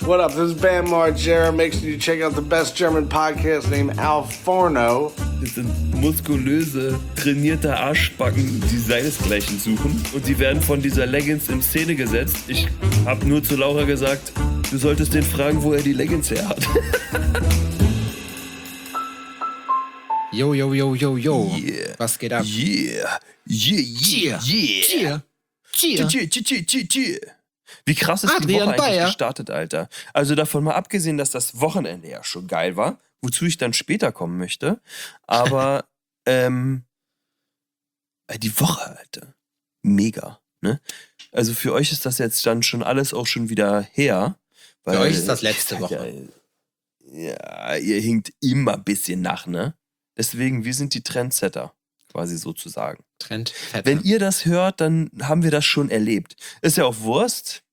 What up? This is Bam Margera. Make sure you check out the best German podcast named Al Forno. Das sind muskulöse, trainierte Arschbacken, die seinesgleichen suchen. Und die werden von dieser Leggings in Szene gesetzt. Ich habe nur zu Laura gesagt, du solltest den fragen, wo er die Leggings her hat. Yo, yo, yo, yo, yo. Yeah. Was geht ab? Yeah. Wie krass ist die Adrian Woche eigentlich Bayer gestartet, Alter? Also davon mal abgesehen, dass das Wochenende ja schon geil war, wozu ich dann später kommen möchte, aber die Woche, Alter, mega, ne? Also für euch ist das jetzt dann schon alles auch schon wieder her. Weil, für euch ist das letzte Woche. Ja, ihr hinkt immer ein bisschen nach, ne? Deswegen, wir sind die Trendsetter, quasi sozusagen. Trendsetter. Wenn ihr das hört, dann haben wir das schon erlebt. Ist ja auch Wurst.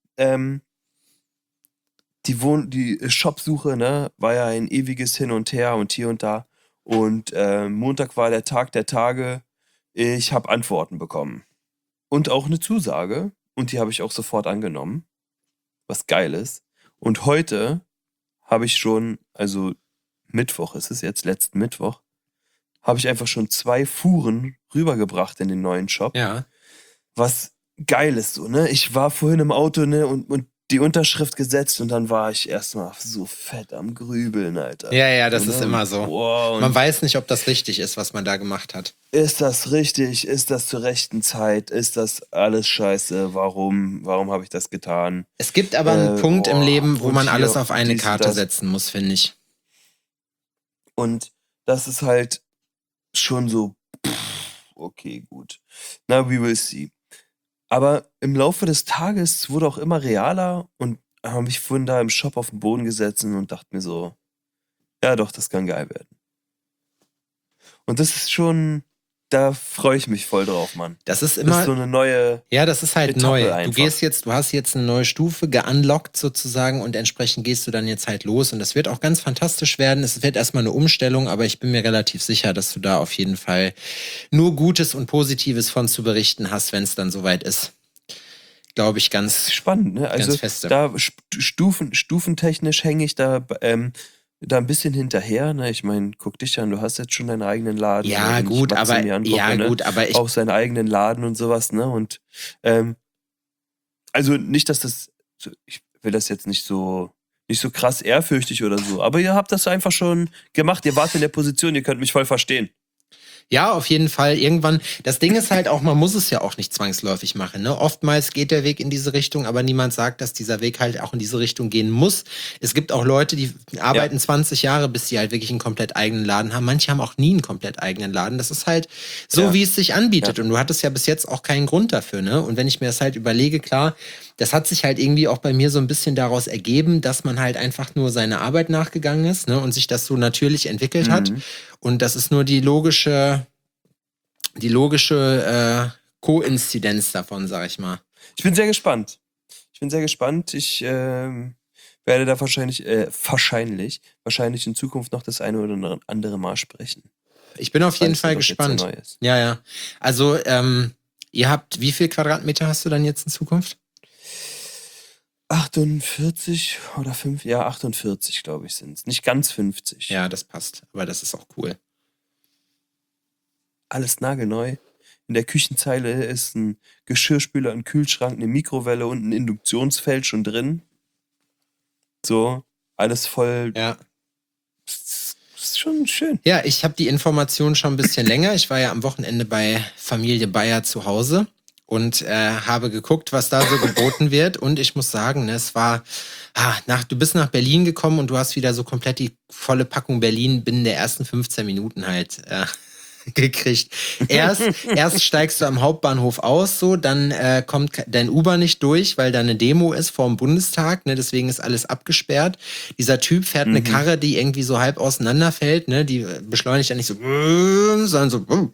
Die Shopsuche, ne, war ja ein ewiges Hin und Her und hier und da. Und Montag war der Tag der Tage. Ich habe Antworten bekommen. Und auch eine Zusage. Und die habe ich auch sofort angenommen. Was geil ist. Und heute habe ich schon, also Mittwoch ist es jetzt, letzten Mittwoch, habe ich einfach schon 2 Fuhren rübergebracht in den neuen Shop. Ja. Was geil ist so, ne? Ich war vorhin im Auto, ne, und die Unterschrift gesetzt und dann war ich erstmal so fett am Grübeln, Alter. Ja, das und ist immer so. Wow, man weiß nicht, ob das richtig ist, was man da gemacht hat. Ist das richtig? Ist das zur rechten Zeit? Ist das alles scheiße? Warum habe ich das getan? Es gibt aber einen Punkt im Leben, wo man hier alles auf eine dies, Karte das. setzen muss, finde ich. Und das ist halt schon so, okay, gut. Na, we will see. Aber im Laufe des Tages wurde auch immer realer und habe mich vorhin da im Shop auf den Boden gesetzt und dachte mir so, ja doch, das kann geil werden. Und das ist schon, da freue ich mich voll drauf, Mann. Das ist immer. Das ist so eine neue. Ja, das ist halt Etappe neu. einfach. Du hast jetzt eine neue Stufe geunlockt sozusagen und entsprechend gehst du dann jetzt halt los und das wird auch ganz fantastisch werden. Es wird erstmal eine Umstellung, aber ich bin mir relativ sicher, dass du da auf jeden Fall nur Gutes und Positives von zu berichten hast, wenn es dann soweit ist. Glaube ich ganz spannend, ne? Also ganz feste. Da stufentechnisch hänge ich da ein bisschen hinterher, ne? Ich meine, guck dich an, du hast jetzt schon deinen eigenen Laden. Ja, gut, aber ich auch seinen eigenen Laden und sowas, ne? Und also nicht, dass das, ich will das jetzt nicht so krass ehrfürchtig oder so, aber ihr habt das einfach schon gemacht, ihr wart in der Position, ihr könnt mich voll verstehen. Ja, auf jeden Fall. Irgendwann, das Ding ist halt auch, man muss es ja auch nicht zwangsläufig machen. Ne? Oftmals geht der Weg in diese Richtung, aber niemand sagt, dass dieser Weg halt auch in diese Richtung gehen muss. Es gibt auch Leute, die arbeiten 20 Jahre, bis sie halt wirklich einen komplett eigenen Laden haben. Manche haben auch nie einen komplett eigenen Laden. Das ist halt so, wie es sich anbietet. Ja. Und du hattest ja bis jetzt auch keinen Grund dafür. Ne? Und wenn ich mir das halt überlege, klar, das hat sich halt irgendwie auch bei mir so ein bisschen daraus ergeben, dass man halt einfach nur seiner Arbeit nachgegangen ist, ne? Und sich das so natürlich entwickelt hat. Und das ist nur die logische Koinzidenz davon, sag ich mal. Ich bin sehr gespannt. Ich werde da wahrscheinlich in Zukunft noch das eine oder andere Mal sprechen. Ich bin auf jeden Fall gespannt. Ja. Also, ihr habt, wie viel Quadratmeter hast du dann jetzt in Zukunft? 48 oder 5, ja, 48, glaube ich, sind es. Nicht ganz 50. Ja, das passt. Aber das ist auch cool. Alles nagelneu. In der Küchenzeile ist ein Geschirrspüler, ein Kühlschrank, eine Mikrowelle und ein Induktionsfeld schon drin. So, alles voll. Ja. Das ist schon schön. Ja, ich habe die Information schon ein bisschen länger. Ich war ja am Wochenende bei Familie Bayer zu Hause und habe geguckt, was da so geboten wird. Und ich muss sagen, ne, es war, du bist nach Berlin gekommen und du hast wieder so komplett die volle Packung Berlin binnen der ersten 15 Minuten halt gekriegt. Erst steigst du am Hauptbahnhof aus, so, dann kommt dein Uber nicht durch, weil da eine Demo ist vor dem Bundestag, ne, deswegen ist alles abgesperrt. Dieser Typ fährt eine Karre, die irgendwie so halb auseinanderfällt, ne, die beschleunigt ja nicht so, sondern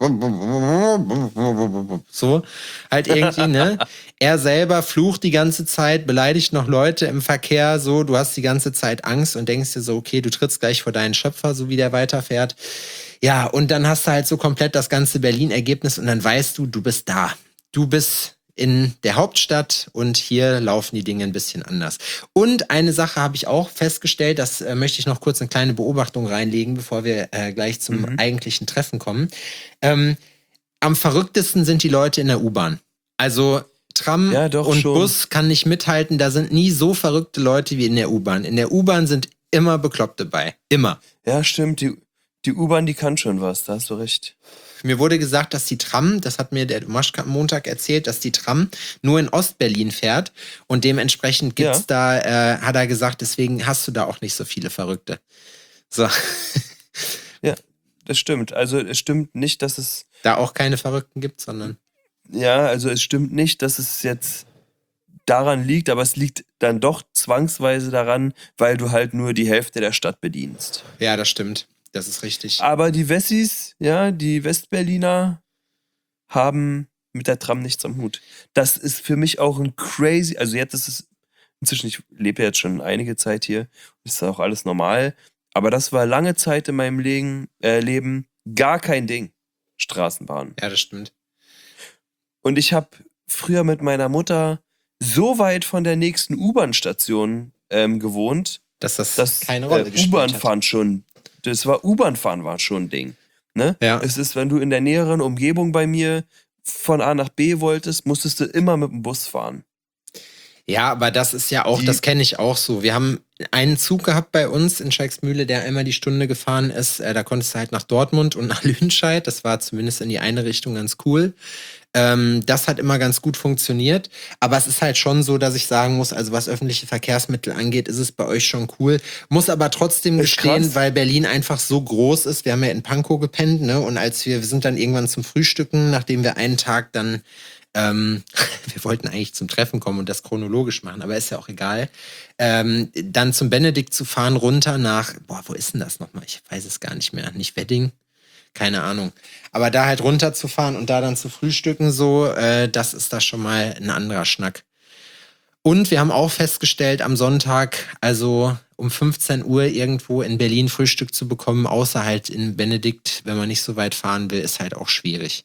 so, halt irgendwie, ne. Er selber flucht die ganze Zeit, beleidigt noch Leute im Verkehr, so, du hast die ganze Zeit Angst und denkst dir so, okay, du trittst gleich vor deinen Schöpfer, so wie der weiterfährt. Ja, und dann hast du halt so komplett das ganze Berlin-Ergebnis und dann weißt du, du bist da. Du bist in der Hauptstadt und hier laufen die Dinge ein bisschen anders. Und eine Sache habe ich auch festgestellt, das möchte ich noch kurz eine kleine Beobachtung reinlegen, bevor wir gleich zum eigentlichen Treffen kommen. Am verrücktesten sind die Leute in der U-Bahn. Also Tram und schon. Bus kann nicht mithalten, da sind nie so verrückte Leute wie in der U-Bahn. In der U-Bahn sind immer Bekloppte bei. Immer. Ja, stimmt. Die U-Bahn, die kann schon was, da hast du recht. Mir wurde gesagt, dass die Tram, das hat mir der Maschka am Montag erzählt, dass die Tram nur in Ostberlin fährt und dementsprechend gibt's da, hat er gesagt, deswegen hast du da auch nicht so viele Verrückte. So. Ja, das stimmt. Also es stimmt nicht, dass es Da auch keine Verrückten gibt, sondern Ja, also es stimmt nicht, dass es jetzt daran liegt, aber es liegt dann doch zwangsweise daran, weil du halt nur die Hälfte der Stadt bedienst. ja, das stimmt. Das ist richtig. Aber die Wessis, die Westberliner, haben mit der Tram nichts am Hut. Das ist für mich auch ein crazy, also jetzt ist es inzwischen, ich lebe jetzt schon einige Zeit hier, ist auch alles normal, aber das war lange Zeit in meinem Leben gar kein Ding, Straßenbahn. Ja, das stimmt. Und ich habe früher mit meiner Mutter so weit von der nächsten U-Bahn-Station gewohnt, Dass das dass keine Rolle gespielt U-Bahn-Fahren U-Bahn-Fahren war schon ein Ding. Ne? Ja. Es ist, wenn du in der näheren Umgebung bei mir von A nach B wolltest, musstest du immer mit dem Bus fahren. Ja, aber das ist ja auch, das kenne ich auch so. Wir haben einen Zug gehabt bei uns in Schalksmühle, der einmal die Stunde gefahren ist. Da konntest du halt nach Dortmund und nach Lüdenscheid. Das war zumindest in die eine Richtung ganz cool. Das hat immer ganz gut funktioniert. Aber es ist halt schon so, dass ich sagen muss, also was öffentliche Verkehrsmittel angeht, ist es bei euch schon cool. Muss aber trotzdem gestehen, krass. weil Berlin einfach so groß ist. Wir haben ja in Pankow gepennt, ne? Und wir sind dann irgendwann zum Frühstücken, nachdem wir einen Tag dann wir wollten eigentlich zum Treffen kommen und das chronologisch machen, aber ist ja auch egal. Dann zum Benedikt zu fahren, runter nach, wo ist denn das nochmal? Ich weiß es gar nicht mehr. Nicht Wedding? Keine Ahnung. Aber da halt runterzufahren und da dann zu frühstücken, so, das ist da schon mal ein anderer Schnack. Und wir haben auch festgestellt, am Sonntag, also um 15 Uhr irgendwo in Berlin Frühstück zu bekommen, außer halt in Benedikt, wenn man nicht so weit fahren will, ist halt auch schwierig.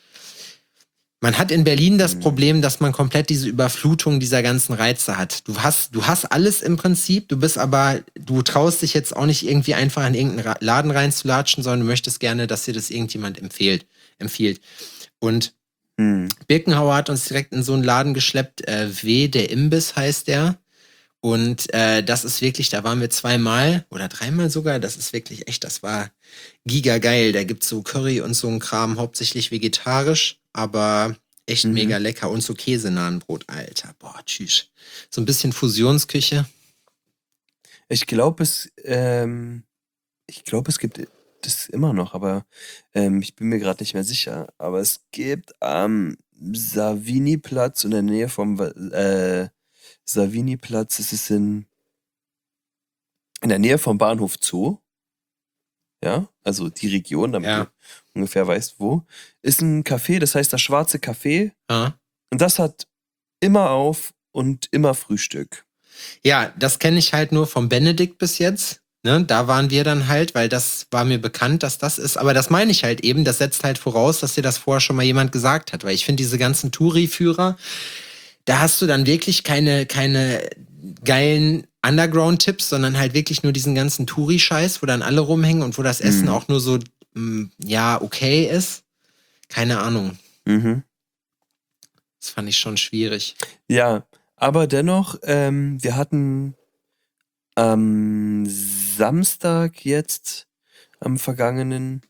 Man hat in Berlin das Problem, dass man komplett diese Überflutung dieser ganzen Reize hat. Du hast alles im Prinzip, du traust dich jetzt auch nicht irgendwie einfach in irgendeinen Laden reinzulatschen, sondern du möchtest gerne, dass dir das irgendjemand empfiehlt. Und Birkenhauer hat uns direkt in so einen Laden geschleppt, der Imbiss heißt der. Und das ist wirklich, da waren wir 2-mal oder 3-mal sogar, das ist wirklich echt, das war giga geil. Da gibt's so Curry und so ein Kram, hauptsächlich vegetarisch, aber echt mega lecker. Und so Käsenahenbrot, Alter. Boah, tschüss. So ein bisschen Fusionsküche. Ich glaube, es gibt das immer noch, aber ich bin mir gerade nicht mehr sicher. Aber es gibt am Savini-Platz in der Nähe vom Savini-Platz, es ist in der Nähe vom Bahnhof Zoo. Ja, also die Region, damit du ungefähr weißt, wo. Ist ein Café, das heißt das Schwarze Café. Ja. Und das hat immer auf und immer Frühstück. Ja, das kenne ich halt nur vom Benedikt bis jetzt. Ne, da waren wir dann halt, weil das war mir bekannt, dass das ist. Aber das meine ich halt eben, das setzt halt voraus, dass dir das vorher schon mal jemand gesagt hat. Weil ich finde, diese ganzen Touri-Führer, da hast du dann wirklich keine geilen Underground-Tipps, sondern halt wirklich nur diesen ganzen Touri-Scheiß, wo dann alle rumhängen und wo das Essen auch nur so, okay ist. Keine Ahnung. Das fand ich schon schwierig. Ja, aber dennoch, wir hatten am Samstag jetzt, am vergangenen,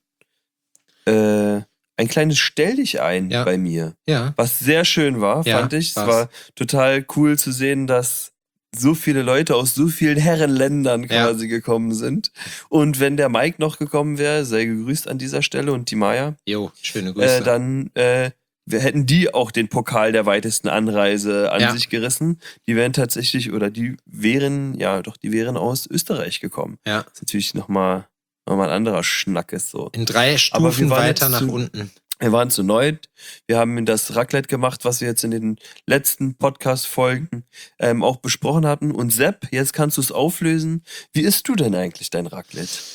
ein kleines Stell-dich-ein bei mir. Ja. Was sehr schön war, fand ich. Es war total cool zu sehen, dass so viele Leute aus so vielen Herrenländern quasi gekommen sind. Und wenn der Mike noch gekommen wäre, sei gegrüßt an dieser Stelle, und die Maya. Jo, schöne Grüße. Dann hätten die auch den Pokal der weitesten Anreise an sich gerissen. Die wären tatsächlich, oder die wären aus Österreich gekommen. Ja. Das ist natürlich nochmal ein anderer Schnack ist so. In 3 Stufen weiter nach unten. Wir waren zu neunt. Wir haben das Raclette gemacht, was wir jetzt in den letzten Podcast-Folgen auch besprochen hatten. Und Sepp, jetzt kannst du es auflösen. Wie isst du denn eigentlich dein Raclette?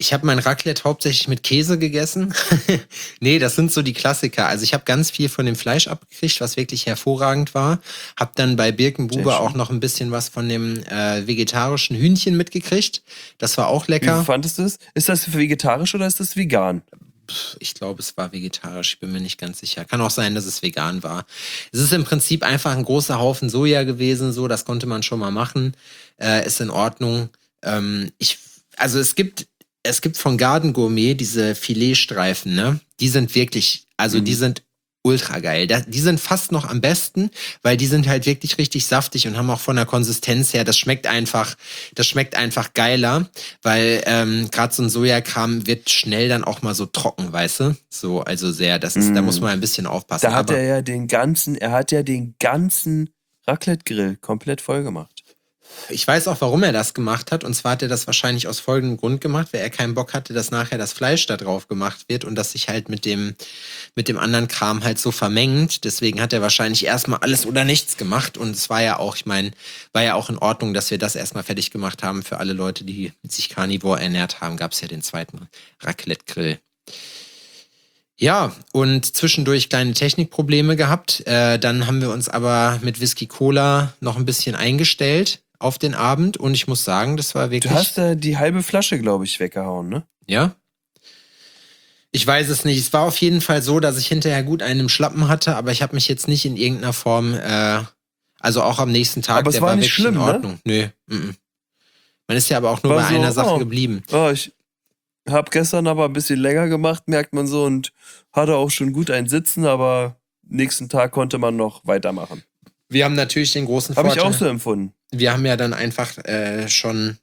Ich habe mein Raclette hauptsächlich mit Käse gegessen. Nee, das sind so die Klassiker. Also ich habe ganz viel von dem Fleisch abgekriegt, was wirklich hervorragend war. Hab dann bei Birkenbube auch noch ein bisschen was von dem vegetarischen Hühnchen mitgekriegt. Das war auch lecker. Wie fandest du es? Ist das vegetarisch oder ist das vegan? Ich glaube, es war vegetarisch. Ich bin mir nicht ganz sicher. Kann auch sein, dass es vegan war. Es ist im Prinzip einfach ein großer Haufen Soja gewesen. So, das konnte man schon mal machen. Ist in Ordnung. Also es gibt von Garden Gourmet diese Filetstreifen, ne? Die sind wirklich, also die sind ultra geil. Die sind fast noch am besten, weil die sind halt wirklich richtig saftig und haben auch von der Konsistenz her, das schmeckt einfach geiler, weil gerade so ein Sojakram wird schnell dann auch mal so trocken, weißt du? So, also sehr, da muss man ein bisschen aufpassen. Da hat er ja den ganzen Raclette-Grill komplett voll gemacht. Ich weiß auch, warum er das gemacht hat. Und zwar hat er das wahrscheinlich aus folgendem Grund gemacht, weil er keinen Bock hatte, dass nachher das Fleisch da drauf gemacht wird und das sich halt mit dem anderen Kram halt so vermengt. Deswegen hat er wahrscheinlich erstmal alles oder nichts gemacht. Und es war ja auch, war ja auch in Ordnung, dass wir das erstmal fertig gemacht haben. Für alle Leute, die sich Carnivore ernährt haben, gab es ja den zweiten Raclette-Grill. Ja, und zwischendurch kleine Technikprobleme gehabt. Dann haben wir uns aber mit Whisky Cola noch ein bisschen eingestellt auf den Abend und ich muss sagen, das war wirklich... Du hast da die halbe Flasche, glaube ich, weggehauen, ne? Ja? Ich weiß es nicht. Es war auf jeden Fall so, dass ich hinterher gut einen im Schlappen hatte, aber ich habe mich jetzt nicht in irgendeiner Form, also auch am nächsten Tag, aber es der war war nicht wirklich schlimm, in Ordnung. Ne? Nö. Man ist ja aber auch nur bei einer Sache geblieben. Oh, ich habe gestern aber ein bisschen länger gemacht, merkt man so, und hatte auch schon gut ein Sitzen, aber nächsten Tag konnte man noch weitermachen. Wir haben natürlich den großen Vorteil. Habe ich auch so empfunden. Wir haben ja dann einfach wann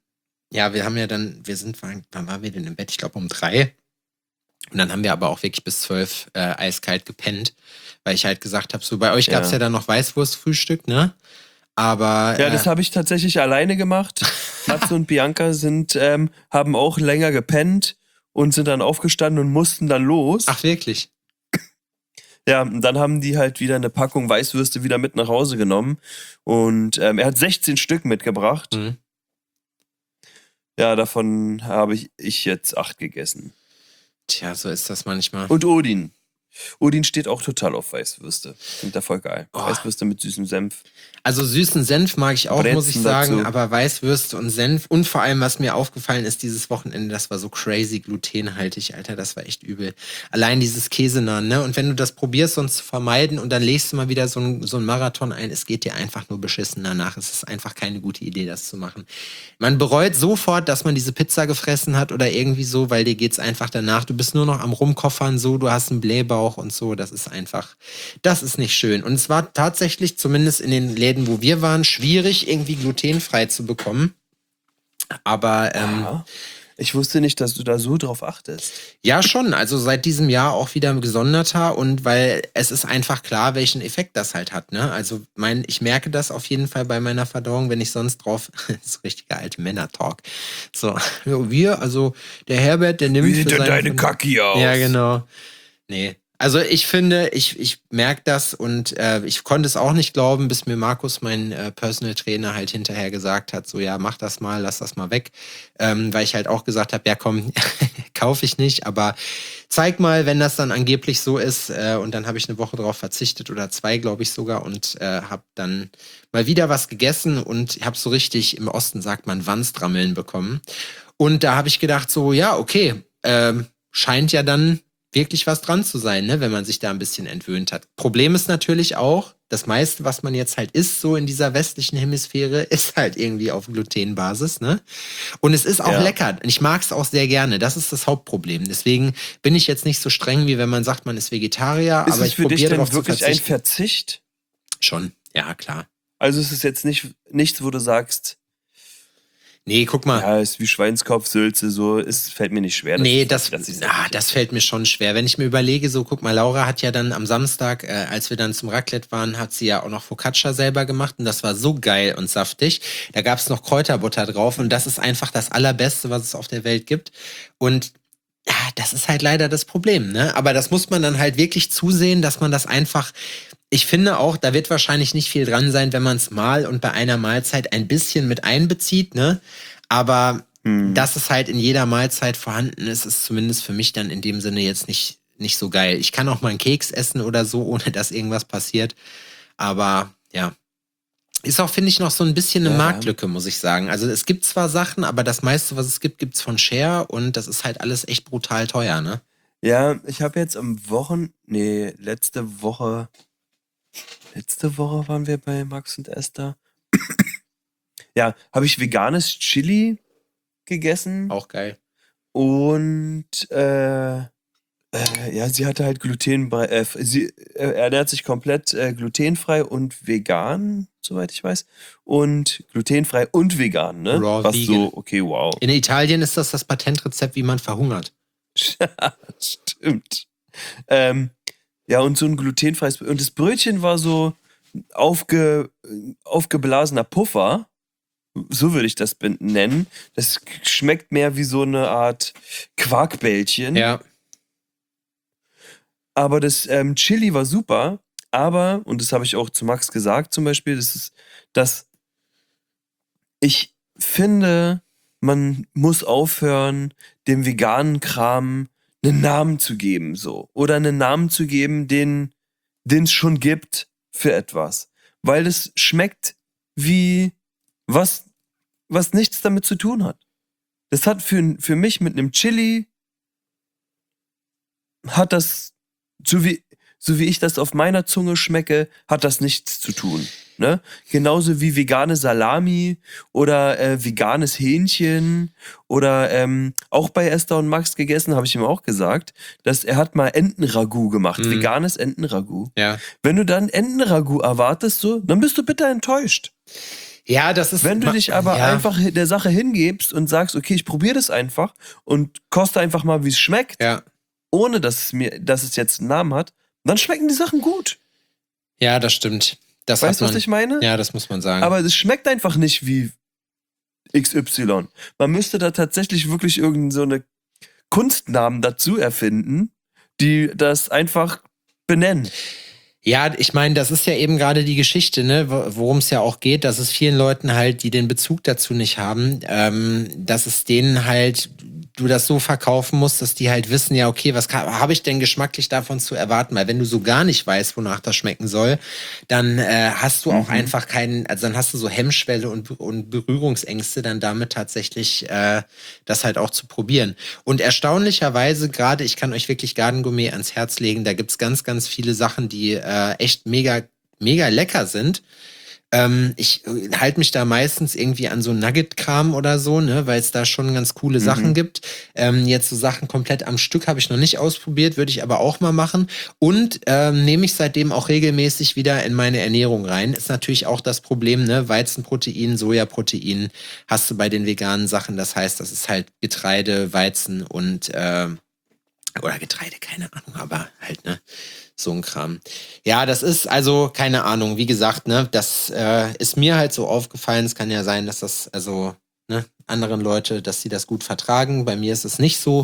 waren wir denn im Bett? Ich glaube um 3. Und dann haben wir aber auch wirklich bis 12 eiskalt gepennt, weil ich halt gesagt habe, so bei euch gab es ja dann noch Weißwurstfrühstück, ne? Aber ja, das habe ich tatsächlich alleine gemacht. Matze und Bianca haben auch länger gepennt und sind dann aufgestanden und mussten dann los. Ach, wirklich? Ja, und dann haben die halt wieder eine Packung Weißwürste wieder mit nach Hause genommen. Und er hat 16 Stück mitgebracht. Mhm. Ja, davon habe ich jetzt 8 gegessen. Tja, so ist das manchmal. Und Odin. Odin steht auch total auf Weißwürste. Sind da voll geil. Oh. Weißwürste mit süßem Senf. Also süßen Senf mag ich auch, muss ich sagen, dazu. Aber Weißwürste und Senf und vor allem, was mir aufgefallen ist dieses Wochenende, das war so crazy glutenhaltig, Alter, das war echt übel. Allein dieses Käsenahn, ne? Und wenn du das probierst, sonst zu vermeiden und dann legst du mal wieder so ein Marathon ein, es geht dir einfach nur beschissen danach. Es ist einfach keine gute Idee, das zu machen. Man bereut sofort, dass man diese Pizza gefressen hat oder irgendwie so, weil dir geht's einfach danach. Du bist nur noch am Rumkoffern so, du hast einen Blähbauch und so, das ist nicht schön. Und es war tatsächlich, zumindest in den Läden, wo wir waren, schwierig, irgendwie glutenfrei zu bekommen. Aber ich wusste nicht, dass du da so drauf achtest. Ja, schon. Also seit diesem Jahr auch wieder gesonderter und weil es ist einfach klar, welchen Effekt das halt hat. Ne? Also ich merke das auf jeden Fall bei meiner Verdauung, wenn ich sonst drauf, das ist richtiger alte Männer-Talk. So, also der Herbert, der nimmt Wie sieht denn deine Kacki aus? Ja, genau. Nee. Also ich finde, ich merke das und ich konnte es auch nicht glauben, bis mir Markus, mein Personal Trainer, halt hinterher gesagt hat, so ja, mach das mal, lass das mal weg. Weil ich halt auch gesagt habe, ja komm, kaufe ich nicht, aber zeig mal, wenn das dann angeblich so ist. Und dann habe ich eine Woche drauf verzichtet oder 2, glaube ich sogar, und habe dann mal wieder was gegessen und habe so richtig, im Osten sagt man, Wanstrammeln bekommen. Und da habe ich gedacht so, ja, okay, scheint ja dann wirklich was dran zu sein, ne, wenn man sich da ein bisschen entwöhnt hat. Problem ist natürlich auch, das meiste, was man jetzt halt isst, so in dieser westlichen Hemisphäre, ist halt irgendwie auf Glutenbasis, ne? Und es ist auch lecker. Ich mag es auch sehr gerne. Das ist das Hauptproblem. Deswegen bin ich jetzt nicht so streng, wie wenn man sagt, man ist Vegetarier, aber ich probiere darauf zu verzichten. Ist es für dich denn wirklich ein Verzicht? Schon, ja, klar. Also es ist jetzt nichts, wo du sagst, nee, guck mal. Ja, ist wie Schweinskopfsülze, so, fällt mir nicht schwer. Das fällt mir schon schwer. Wenn ich mir überlege, so, guck mal, Laura hat ja dann am Samstag, als wir dann zum Raclette waren, hat sie ja auch noch Focaccia selber gemacht und das war so geil und saftig. Da gab's noch Kräuterbutter drauf und das ist einfach das Allerbeste, was es auf der Welt gibt. Und ja, das ist halt leider das Problem, ne? Aber das muss man dann halt wirklich zusehen, dass man das einfach... Ich finde auch, da wird wahrscheinlich nicht viel dran sein, wenn man es mal und bei einer Mahlzeit ein bisschen mit einbezieht, ne? Aber dass es halt in jeder Mahlzeit vorhanden ist, ist zumindest für mich dann in dem Sinne jetzt nicht so geil. Ich kann auch mal einen Keks essen oder so, ohne dass irgendwas passiert. Aber ja, ist auch, finde ich, noch so ein bisschen eine Marktlücke, muss ich sagen. Also es gibt zwar Sachen, aber das meiste, was es gibt, gibt's von Share und das ist halt alles echt brutal teuer, ne? Ja, ich habe jetzt letzte Woche waren wir bei Max und Esther. Ja, habe ich veganes Chili gegessen Auch geil. und ja, sie hatte halt sie ernährt sich komplett glutenfrei und vegan, soweit ich weiß. Und glutenfrei und vegan, ne? Raw Was vegan. so, okay, wow. In Italien ist das Patentrezept, wie man verhungert. Stimmt. Ja, und so ein glutenfreies und das Brötchen war so aufgeblasener Puffer. So würde ich das nennen. Das schmeckt mehr wie so eine Art Quarkbällchen. Ja. Aber das Chili war super. Aber, und das habe ich auch zu Max gesagt zum Beispiel, dass ich finde, man muss aufhören, dem veganen Kram einen Namen zu geben, so. Oder einen Namen zu geben, den es schon gibt für etwas. Weil das schmeckt wie was nichts damit zu tun hat. Das hat für mich mit einem Chili hat das, so wie ich das auf meiner Zunge schmecke, hat das nichts zu tun. Ne? Genauso wie vegane Salami oder veganes Hähnchen oder auch bei Esther und Max gegessen, habe ich ihm auch gesagt, dass er hat mal Entenragout gemacht, veganes Entenragout. Ja. Wenn du dann Entenragout erwartest, so, dann bist du bitter enttäuscht. Ja, das ist. Wenn du dich aber einfach der Sache hingibst und sagst, okay, ich probiere das einfach und koste einfach mal, wie es schmeckt, ohne dass es jetzt einen Namen hat, dann schmecken die Sachen gut. Ja, das stimmt. Weißt du, was ich meine? Ja, das muss man sagen. Aber es schmeckt einfach nicht wie XY. Man müsste da tatsächlich wirklich irgendeine so eine Kunstnamen dazu erfinden, die das einfach benennen. Ja, ich meine, das ist ja eben gerade die Geschichte, ne, worum es ja auch geht, dass es vielen Leuten halt, die den Bezug dazu nicht haben, dass es denen halt, du das so verkaufen musst, dass die halt wissen, ja, okay, was habe ich denn geschmacklich davon zu erwarten? Weil wenn du so gar nicht weißt, wonach das schmecken soll, dann hast du auch einfach also dann hast du so Hemmschwelle und Berührungsängste dann damit tatsächlich das halt auch zu probieren. Und erstaunlicherweise gerade, ich kann euch wirklich Garden Gourmet ans Herz legen, da gibt's ganz, ganz viele Sachen, die echt mega, mega lecker sind. Ich halte mich da meistens irgendwie an so Nugget-Kram oder so, ne, weil es da schon ganz coole Sachen gibt. Jetzt so Sachen komplett am Stück habe ich noch nicht ausprobiert, würde ich aber auch mal machen. Und nehme ich seitdem auch regelmäßig wieder in meine Ernährung rein. Ist natürlich auch das Problem, ne, Weizenprotein, Sojaprotein hast du bei den veganen Sachen. Das heißt, das ist halt Getreide, Weizen und oder Getreide, keine Ahnung, aber halt, ne, so ein Kram. Ja, das ist also, keine Ahnung, wie gesagt, ne, das ist mir halt so aufgefallen. Es kann ja sein, dass das, also, ne, anderen Leute, dass sie das gut vertragen. Bei mir ist es nicht so.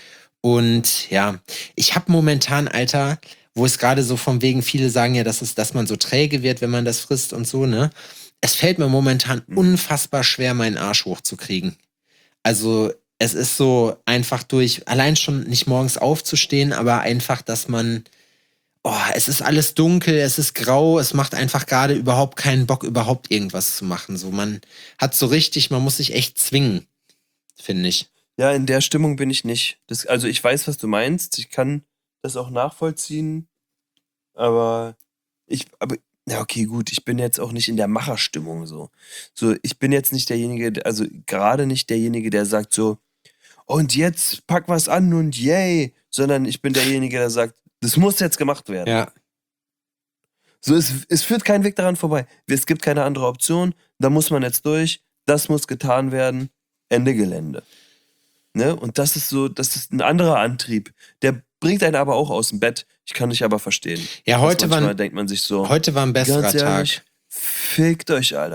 Und ja, ich habe momentan, Alter, wo es gerade so von wegen, viele sagen ja, dass man so träge wird, wenn man das frisst und so, ne. Es fällt mir momentan unfassbar schwer, meinen Arsch hochzukriegen. Also, es ist so einfach allein schon nicht morgens aufzustehen, aber einfach, dass man, es ist alles dunkel, es ist grau, es macht einfach gerade überhaupt keinen Bock, überhaupt irgendwas zu machen. So, man muss sich echt zwingen, finde ich. Ja, in der Stimmung bin ich nicht. Also ich weiß, was du meinst, ich kann das auch nachvollziehen, aber ja, okay, gut, ich bin jetzt auch nicht in der Macherstimmung so. So, ich bin jetzt nicht derjenige, also gerade nicht derjenige, der sagt so, und jetzt pack was an und yay, sondern ich bin derjenige, der sagt, das muss jetzt gemacht werden. Ja. So, es führt kein Weg daran vorbei. Es gibt keine andere Option, da muss man jetzt durch, das muss getan werden, Ende Gelände. Ne? Und das ist ein anderer Antrieb. Der bringt einen aber auch aus dem Bett. Ich kann dich aber verstehen. Ja, manchmal denkt man sich so, heute war ein besserer ganz ehrlich, Tag. fickt euch, Alter.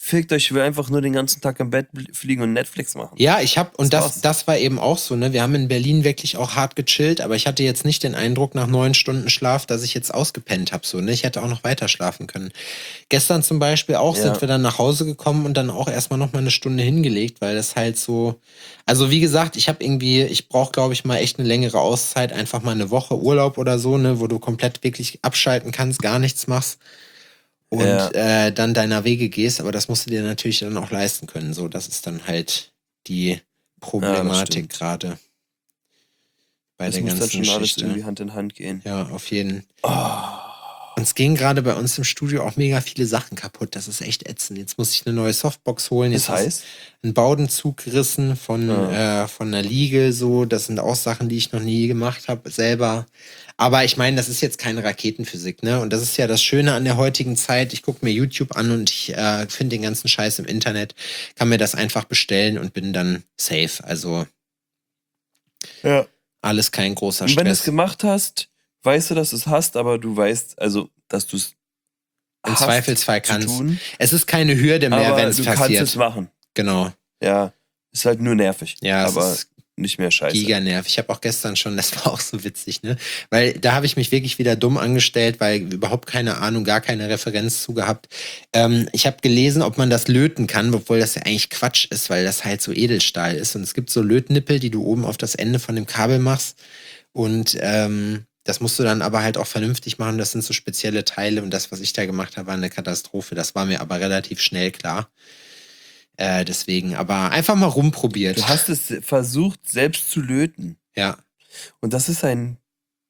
fickt euch, ich will einfach nur den ganzen Tag im Bett fliegen und Netflix machen. Ja, und war's. das war eben auch so, ne? Wir haben in Berlin wirklich auch hart gechillt, aber ich hatte jetzt nicht den Eindruck nach 9 Stunden Schlaf, dass ich jetzt ausgepennt habe, so, ne? Ich hätte auch noch weiter schlafen können. Gestern zum Beispiel auch Ja. sind wir dann nach Hause gekommen und dann auch erstmal noch mal eine Stunde hingelegt, weil das halt so, also wie gesagt, ich brauche, glaube ich, mal echt eine längere Auszeit, einfach mal eine Woche Urlaub oder so, ne? Wo du komplett wirklich abschalten kannst, gar nichts machst. Und Ja. dann deiner Wege gehst, aber das musst du dir natürlich dann auch leisten können. So, das ist dann halt die Problematik stimmt. gerade bei Das der muss dann ganzen schon alles Geschichte. irgendwie Hand in Hand gehen. Ja, auf jeden. Oh. Uns gehen gerade bei uns im Studio auch mega viele Sachen kaputt. Das ist echt ätzend. Jetzt muss ich eine neue Softbox holen. Jetzt Das ist heißt? ein Bowdenzug gerissen von einer Liege. So, das sind auch Sachen, die ich noch nie gemacht habe selber. Aber ich meine, das ist jetzt keine Raketenphysik, ne? Und das ist ja das Schöne an der heutigen Zeit. Ich gucke mir YouTube an und ich finde den ganzen Scheiß im Internet, kann mir das einfach bestellen und bin dann safe. Also Ja. alles kein großer Und wenn du es Stress. gemacht hast, weißt du, dass du es hast, aber du weißt, also, dass du es Im hast Zweifelsfall zu kannst. tun, Es ist keine Hürde mehr, aber wenn es du kannst passiert. es machen. Genau. Ja, ist halt nur nervig. Ja, es aber ist nicht mehr scheiße. Giganerv. Ich habe auch gestern schon, das war auch so witzig, ne? Weil da habe ich mich wirklich wieder dumm angestellt, weil überhaupt keine Ahnung, gar keine Referenz zu gehabt. Ich habe gelesen, ob man das löten kann, obwohl das ja eigentlich Quatsch ist, weil das halt so Edelstahl ist. Und es gibt so Lötnippel, die du oben auf das Ende von dem Kabel machst. Und das musst du dann aber halt auch vernünftig machen. Das sind so spezielle Teile. Und das, was ich da gemacht habe, war eine Katastrophe. Das war mir aber relativ schnell klar. Deswegen, aber einfach mal rumprobiert. Du hast es versucht, selbst zu löten. Ja. Und das ist ein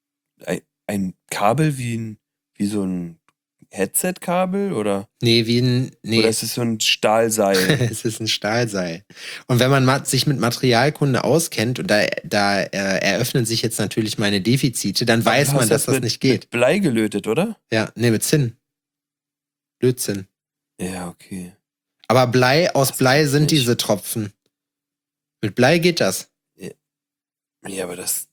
Kabel wie so ein Headset-Kabel oder Nee. oder ist es so ein Stahlseil? Es ist ein Stahlseil. Und wenn man sich mit Materialkunde auskennt, und da eröffnen sich jetzt natürlich meine Defizite, dann weiß Du man, hast dass das mit, nicht geht. Mit Blei gelötet, oder? Ja, nee, mit Zinn. Blödsinn. Ja, okay. Aber aus Das Blei geht sind nicht. diese Tropfen. Mit Blei geht das. Ja, aber das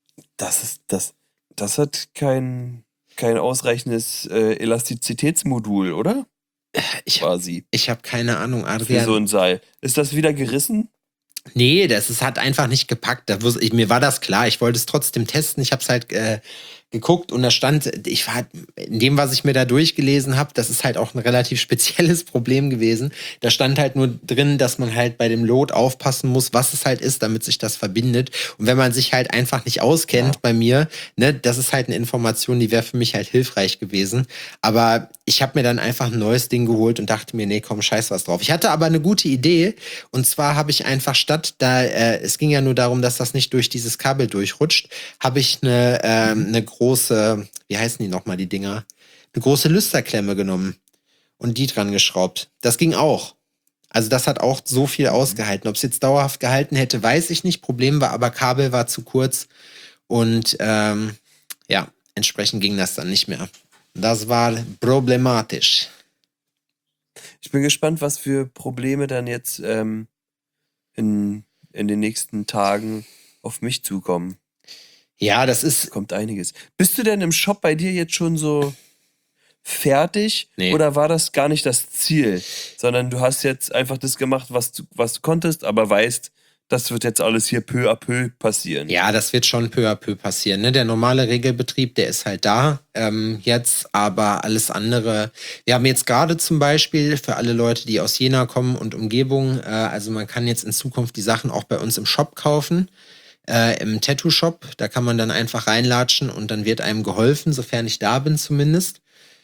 hat kein ausreichendes Elastizitätsmodul, oder? Ich Quasi. habe keine Ahnung, Für Adrian. so ein Seil. Ist das wieder gerissen? Nee, es hat einfach nicht gepackt. Mir war das klar. Ich wollte es trotzdem testen. Ich habe es halt geguckt und da stand, in dem, was ich mir da durchgelesen habe, das ist halt auch ein relativ spezielles Problem gewesen. Da stand halt nur drin, dass man halt bei dem Lot aufpassen muss, was es halt ist, damit sich das verbindet. Und wenn man sich halt einfach nicht auskennt bei mir, ne, das ist halt eine Information, die wäre für mich halt hilfreich gewesen. Aber ich habe mir dann einfach ein neues Ding geholt und dachte mir, nee, komm, scheiß was drauf. Ich hatte aber eine gute Idee und zwar habe ich einfach es ging ja nur darum, dass das nicht durch dieses Kabel durchrutscht, habe ich eine große, wie heißen die nochmal, die Dinger? Eine große Lüsterklemme genommen und die dran geschraubt. Das ging auch. Also das hat auch so viel ausgehalten. Ob es jetzt dauerhaft gehalten hätte, weiß ich nicht. Problem war aber, Kabel war zu kurz und ja, entsprechend ging das dann nicht mehr. Das war problematisch. Ich bin gespannt, was für Probleme dann jetzt in den nächsten Tagen auf mich zukommen. Ja, das ist. Kommt einiges. Bist du denn im Shop bei dir jetzt schon so fertig? Nee. Oder war das gar nicht das Ziel? Sondern du hast jetzt einfach das gemacht, was du konntest, aber weißt, das wird jetzt alles hier peu à peu passieren. Ja, das wird schon peu à peu passieren. Ne? Der normale Regelbetrieb, der ist halt da jetzt, aber alles andere. Wir haben jetzt gerade zum Beispiel für alle Leute, die aus Jena kommen und Umgebung, also man kann jetzt in Zukunft die Sachen auch bei uns im Shop kaufen. Im Tattoo-Shop, da kann man dann einfach reinlatschen und dann wird einem geholfen, sofern ich da bin zumindest.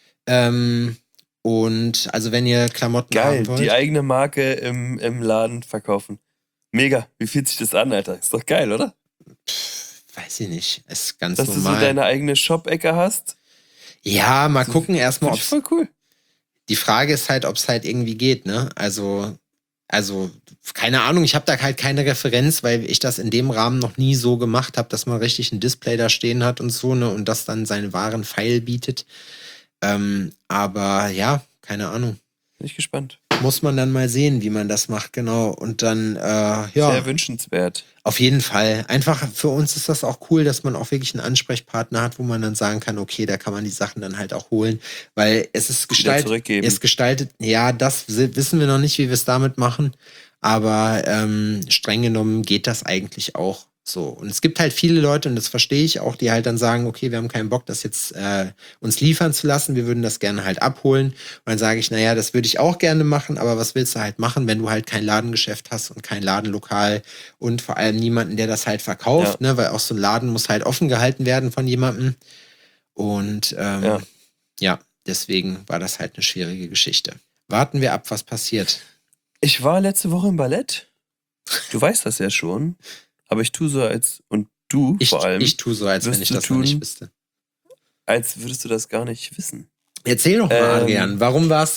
Und also wenn ihr Klamotten Geil, haben wollt. die eigene Marke im Laden verkaufen. Mega, wie fühlt sich das an, Alter? Ist doch geil, oder? Weiß ich nicht, ist ganz Dass normal. du so deine eigene Shop-Ecke hast. Ja, mal gucken erstmal, Finde ich voll cool. Die Frage ist halt, ob es halt irgendwie geht, ne? Also, keine Ahnung, ich habe da halt keine Referenz, weil ich das in dem Rahmen noch nie so gemacht habe, dass man richtig ein Display da stehen hat und so, ne? Und das dann seinen wahren Pfeil bietet. Aber ja, keine Ahnung. Bin ich gespannt. muss man dann mal sehen, wie man das macht, genau. Und dann, ja. Sehr wünschenswert. Auf jeden Fall. Einfach für uns ist das auch cool, dass man auch wirklich einen Ansprechpartner hat, wo man dann sagen kann, okay, da kann man die Sachen dann halt auch holen. Weil es ist gestaltet, ja, das wissen wir noch nicht, wie wir es damit machen. Aber streng genommen geht das eigentlich auch so. Und es gibt halt viele Leute, und das verstehe ich auch, die halt dann sagen, okay, wir haben keinen Bock, das jetzt uns liefern zu lassen, wir würden das gerne halt abholen. Und dann sage ich, naja, das würde ich auch gerne machen, aber was willst du halt machen, wenn du halt kein Ladengeschäft hast und kein Ladenlokal und vor allem niemanden, der das halt verkauft, ne? Weil auch so ein Laden muss halt offen gehalten werden von jemandem. Und ja, deswegen war das halt eine schwierige Geschichte. Warten wir ab, was passiert. Ich war letzte Woche im Ballett. Du weißt das ja schon. Aber ich tue so und du vor allem. Ich tue so, als wenn ich das noch nicht wüsste. Als würdest du das gar nicht wissen. Erzähl doch mal, Adrian, warum war's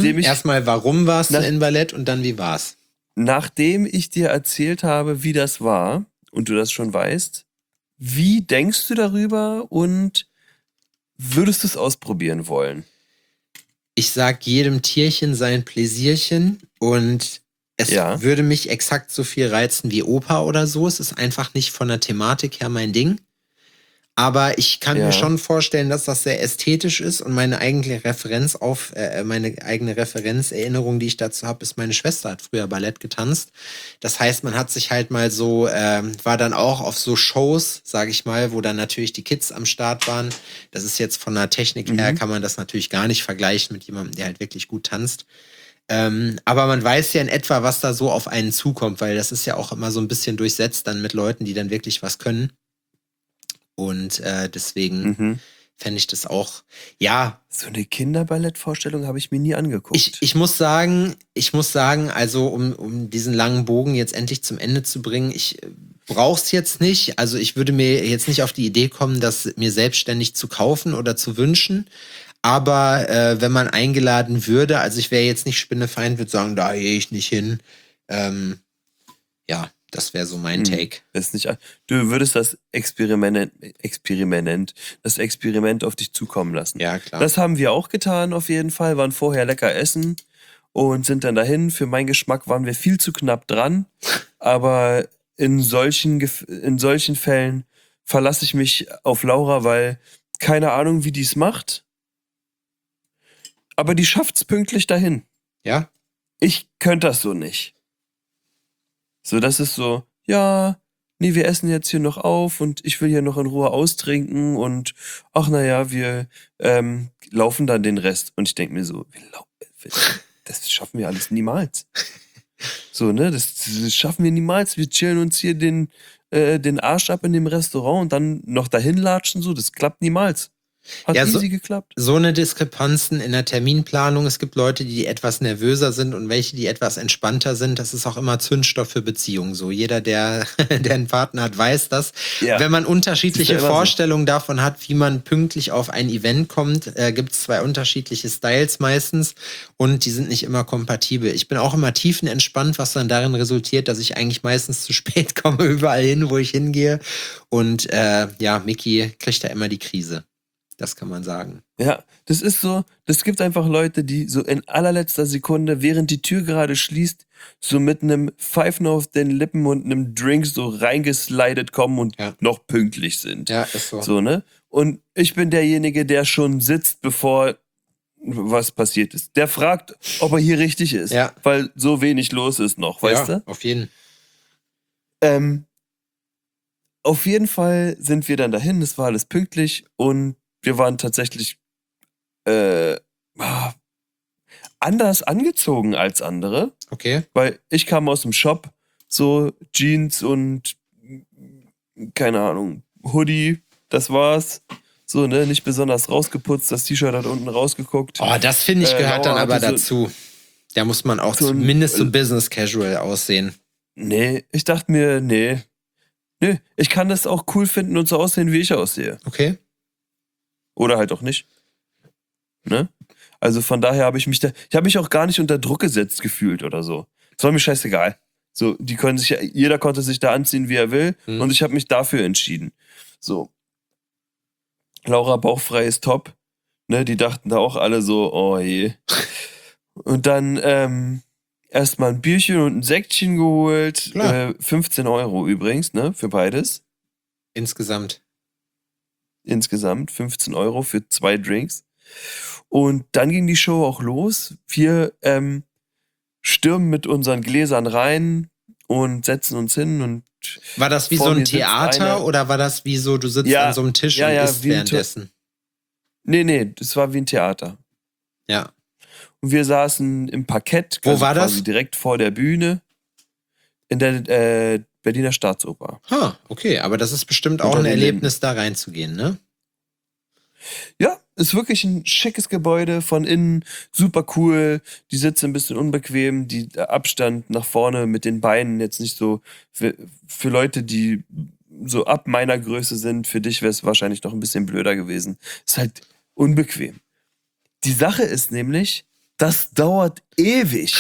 du in Ballett und dann wie war's? Nachdem ich dir erzählt habe, wie das war und du das schon weißt, wie denkst du darüber und würdest du es ausprobieren wollen? Ich sag jedem Tierchen sein Pläsierchen und es würde mich exakt so viel reizen wie Oper oder so. Es ist einfach nicht von der Thematik her mein Ding. Aber ich kann mir schon vorstellen, dass das sehr ästhetisch ist und meine eigene Referenzerinnerung, die ich dazu habe, ist, meine Schwester hat früher Ballett getanzt. Das heißt, man hat sich halt mal so, war dann auch auf so Shows, sage ich mal, wo dann natürlich die Kids am Start waren. Das ist jetzt von der Technik her, kann man das natürlich gar nicht vergleichen mit jemandem, der halt wirklich gut tanzt. Aber man weiß ja in etwa, was da so auf einen zukommt, weil das ist ja auch immer so ein bisschen durchsetzt dann mit Leuten, die dann wirklich was können. Und deswegen fände ich das auch, ja. So eine Kinderballettvorstellung habe ich mir nie angeguckt. Ich muss sagen, also um diesen langen Bogen jetzt endlich zum Ende zu bringen, ich brauch's jetzt nicht. Also ich würde mir jetzt nicht auf die Idee kommen, das mir selbstständig zu kaufen oder zu wünschen. Aber wenn man eingeladen würde, also ich wäre jetzt nicht spinnefeind, würde sagen, da gehe ich nicht hin. Ja, das wäre so mein Take. Du würdest das Experiment auf dich zukommen lassen. Ja, klar. Das haben wir auch getan auf jeden Fall, waren vorher lecker essen und sind dann dahin. Für meinen Geschmack waren wir viel zu knapp dran, aber in solchen Fällen verlasse ich mich auf Laura, weil keine Ahnung, wie die es macht. Aber die schafft's pünktlich dahin. Ja? Ich könnte das so nicht. So, das ist so, ja, nee, wir essen jetzt hier noch auf und ich will hier noch in Ruhe austrinken und ach naja, wir laufen dann den Rest. Und ich denke mir so, das schaffen wir alles niemals. So, ne, das schaffen wir niemals. Wir chillen uns hier den Arsch ab in dem Restaurant und dann noch dahin latschen, so, das klappt niemals. Hat easy geklappt. So eine Diskrepanzen in der Terminplanung. Es gibt Leute, die etwas nervöser sind und welche, die etwas entspannter sind. Das ist auch immer Zündstoff für Beziehungen. So jeder, der einen Partner hat, weiß das. Ja. Wenn man unterschiedliche Vorstellungen davon hat, wie man pünktlich auf ein Event kommt, gibt es 2 unterschiedliche Styles meistens und die sind nicht immer kompatibel. Ich bin auch immer tiefenentspannt, was dann darin resultiert, dass ich eigentlich meistens zu spät komme, überall hin, wo ich hingehe. Und Micky kriegt da immer die Krise. Das kann man sagen. Ja, das ist so, das gibt einfach Leute, die so in allerletzter Sekunde, während die Tür gerade schließt, so mit einem Pfeifen auf den Lippen und einem Drink so reingeslidet kommen und noch pünktlich sind. Ja, ist so. So, ne? Und ich bin derjenige, der schon sitzt, bevor was passiert ist. Der fragt, ob er hier richtig ist. Ja. Weil so wenig los ist noch, weißt du? Auf jeden. Auf jeden Fall sind wir dann dahin, es war alles pünktlich und wir waren tatsächlich anders angezogen als andere. Okay. Weil ich kam aus dem Shop, so Jeans und keine Ahnung, Hoodie, das war's. So, ne, nicht besonders rausgeputzt, das T-Shirt hat unten rausgeguckt. Oh, das finde ich gehört dann aber dazu. Da muss man auch zumindest so Business Casual aussehen. Nee, ich dachte mir, nee, ich kann das auch cool finden und so aussehen, wie ich aussehe. Okay. Oder halt auch nicht. Ne? Also von daher habe ich mich auch gar nicht unter Druck gesetzt gefühlt oder so. Es war mir scheißegal. So, jeder konnte sich da anziehen, wie er will, und ich habe mich dafür entschieden. So. Laura bauchfrei ist top. Ne, die dachten da auch alle so, oh je. Und dann erstmal ein Bierchen und ein Säckchen geholt. Klar. 15 Euro übrigens, ne? Für beides. Insgesamt. Insgesamt 15 Euro für 2 Drinks. Und dann ging die Show auch los. Wir stürmen mit unseren Gläsern rein und setzen uns hin. Und War das wie vor so ein mir sitzt Theater einer- oder war das wie so, du sitzt Ja, an so einem Tisch ja, und ja, isst wie ein währenddessen? Nee, das war wie ein Theater. Ja. Und wir saßen im Parkett, Wo war quasi das? direkt vor der Bühne in der Berliner Staatsoper. Okay, aber das ist bestimmt auch Unter ein den Erlebnis, da reinzugehen, ne? Ja, ist wirklich ein schickes Gebäude, von innen super cool, die Sitze ein bisschen unbequem, der Abstand nach vorne mit den Beinen jetzt nicht so, für Leute, die so ab meiner Größe sind, für dich wäre es wahrscheinlich noch ein bisschen blöder gewesen. Ist halt unbequem. Die Sache ist nämlich, das dauert ewig.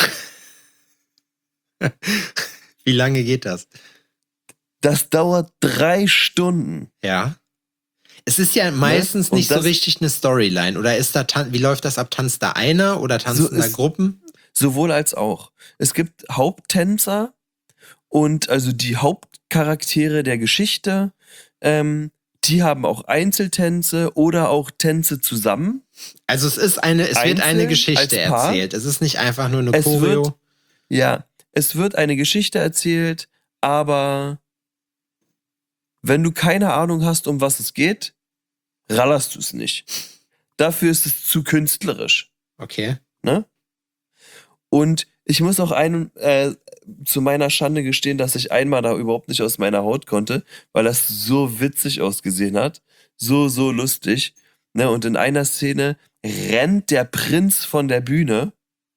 Wie lange geht das? Das dauert 3 Stunden. Ja. Es ist ja meistens Und nicht so das- richtig eine Storyline. Oder ist da wie läuft das ab? Tanzt da einer oder tanzen da ist- Gruppen? Sowohl als auch. Es gibt Haupttänzer und also die Hauptcharaktere der Geschichte, die haben auch Einzeltänze oder auch Tänze zusammen. Also es wird eine Einzeln, Geschichte als Paar? erzählt. Es ist nicht einfach nur eine Es Choreo. es wird eine Geschichte erzählt, aber wenn du keine Ahnung hast, um was es geht, rallerst du es nicht. Dafür ist es zu künstlerisch. Okay. Ne? Und ich muss auch zu meiner Schande gestehen, dass ich einmal da überhaupt nicht aus meiner Haut konnte, weil das so witzig ausgesehen hat. So lustig. Ne? Und in einer Szene rennt der Prinz von der Bühne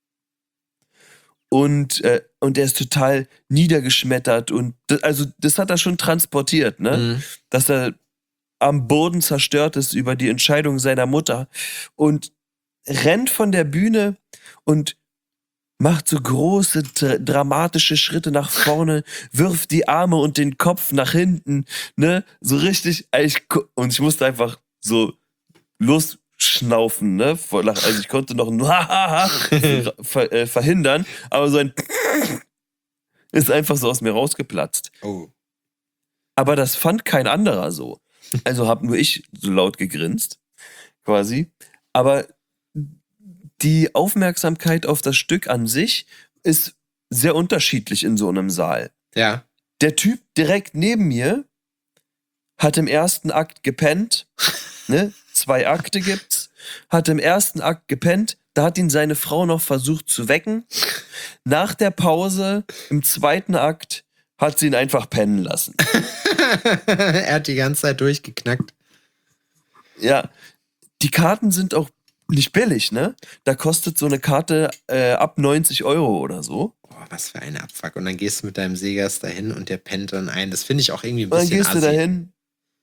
und der ist total niedergeschmettert und das hat er schon transportiert, ne? Mhm. Dass er am Boden zerstört ist über die Entscheidung seiner Mutter und rennt von der Bühne und macht so große, dramatische Schritte nach vorne, wirft die Arme und den Kopf nach hinten, ne? So richtig, und ich musste einfach so losschnaufen, ne? Also ich konnte noch ein verhindern, aber so ein ist einfach so aus mir rausgeplatzt. Oh. Aber das fand kein anderer so. Also hab nur ich so laut gegrinst, quasi. Aber die Aufmerksamkeit auf das Stück an sich ist sehr unterschiedlich in so einem Saal. Ja. Der Typ direkt neben mir hat im ersten Akt gepennt, ne? 2 Akte gibt's, hat im ersten Akt gepennt, da hat ihn seine Frau noch versucht zu wecken. Nach der Pause, im zweiten Akt, hat sie ihn einfach pennen lassen. Er hat die ganze Zeit durchgeknackt. Ja, die Karten sind auch nicht billig, ne? Da kostet so eine Karte ab 90 Euro oder so. Boah, was für eine Abfuck. Und dann gehst du mit deinem Seegers dahin und der pennt dann ein. Das finde ich auch irgendwie ein Und dann bisschen gehst du assi. dahin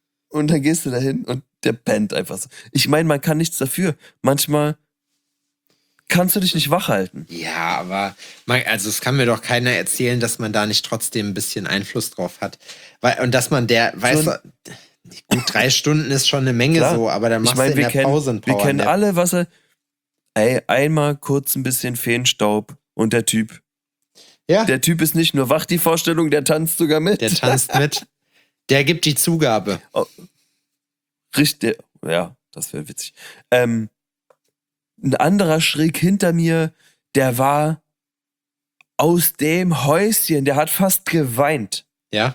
und der pennt einfach so. Ich meine, man kann nichts dafür. Manchmal kannst du dich nicht wach halten. Ja, aber also es kann mir doch keiner erzählen, dass man da nicht trotzdem ein bisschen Einfluss drauf hat. Und dass man weißt du, gut, 3 Stunden ist schon eine Menge Klar. so, aber dann machst du in der Pause einen wir kennen Powernap. alle, was er. Ey, einmal kurz ein bisschen Feenstaub und der Typ. Ja, Der Typ ist nicht nur wach, die Vorstellung, der tanzt sogar mit. der tanzt mit. Der gibt die Zugabe. Richtig, ja, das wäre witzig. Ein anderer schräg hinter mir, der war aus dem Häuschen, der hat fast geweint. Ja.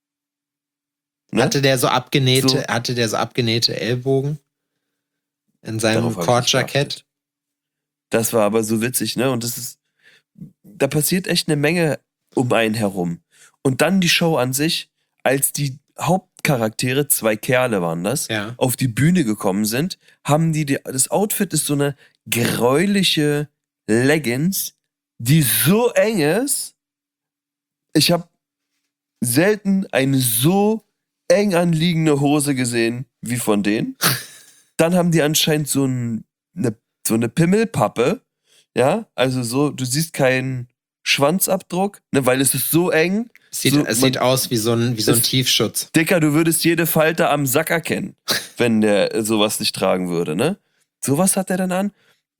Ne? Hatte der so abgenähte Ellbogen in seinem Darauf hab ich nicht Kordjackett? geachtet. Das war aber so witzig, ne? Und da passiert echt eine Menge um einen herum. Und dann die Show an sich, als die Hauptcharaktere, 2 Kerle waren das, Ja. auf die Bühne gekommen sind, haben das Outfit ist so eine gräuliche Leggings, die so eng ist. Ich habe selten eine so eng anliegende Hose gesehen wie von denen. Dann haben die anscheinend so eine Pimmelpappe, ja, also so, du siehst keinen Schwanzabdruck, ne, weil es ist so eng. Es sieht aus wie so ein Es- Tiefschutz. Dicker, du würdest jede Falte am Sack erkennen, wenn der sowas nicht tragen würde, ne? Sowas hat er dann an.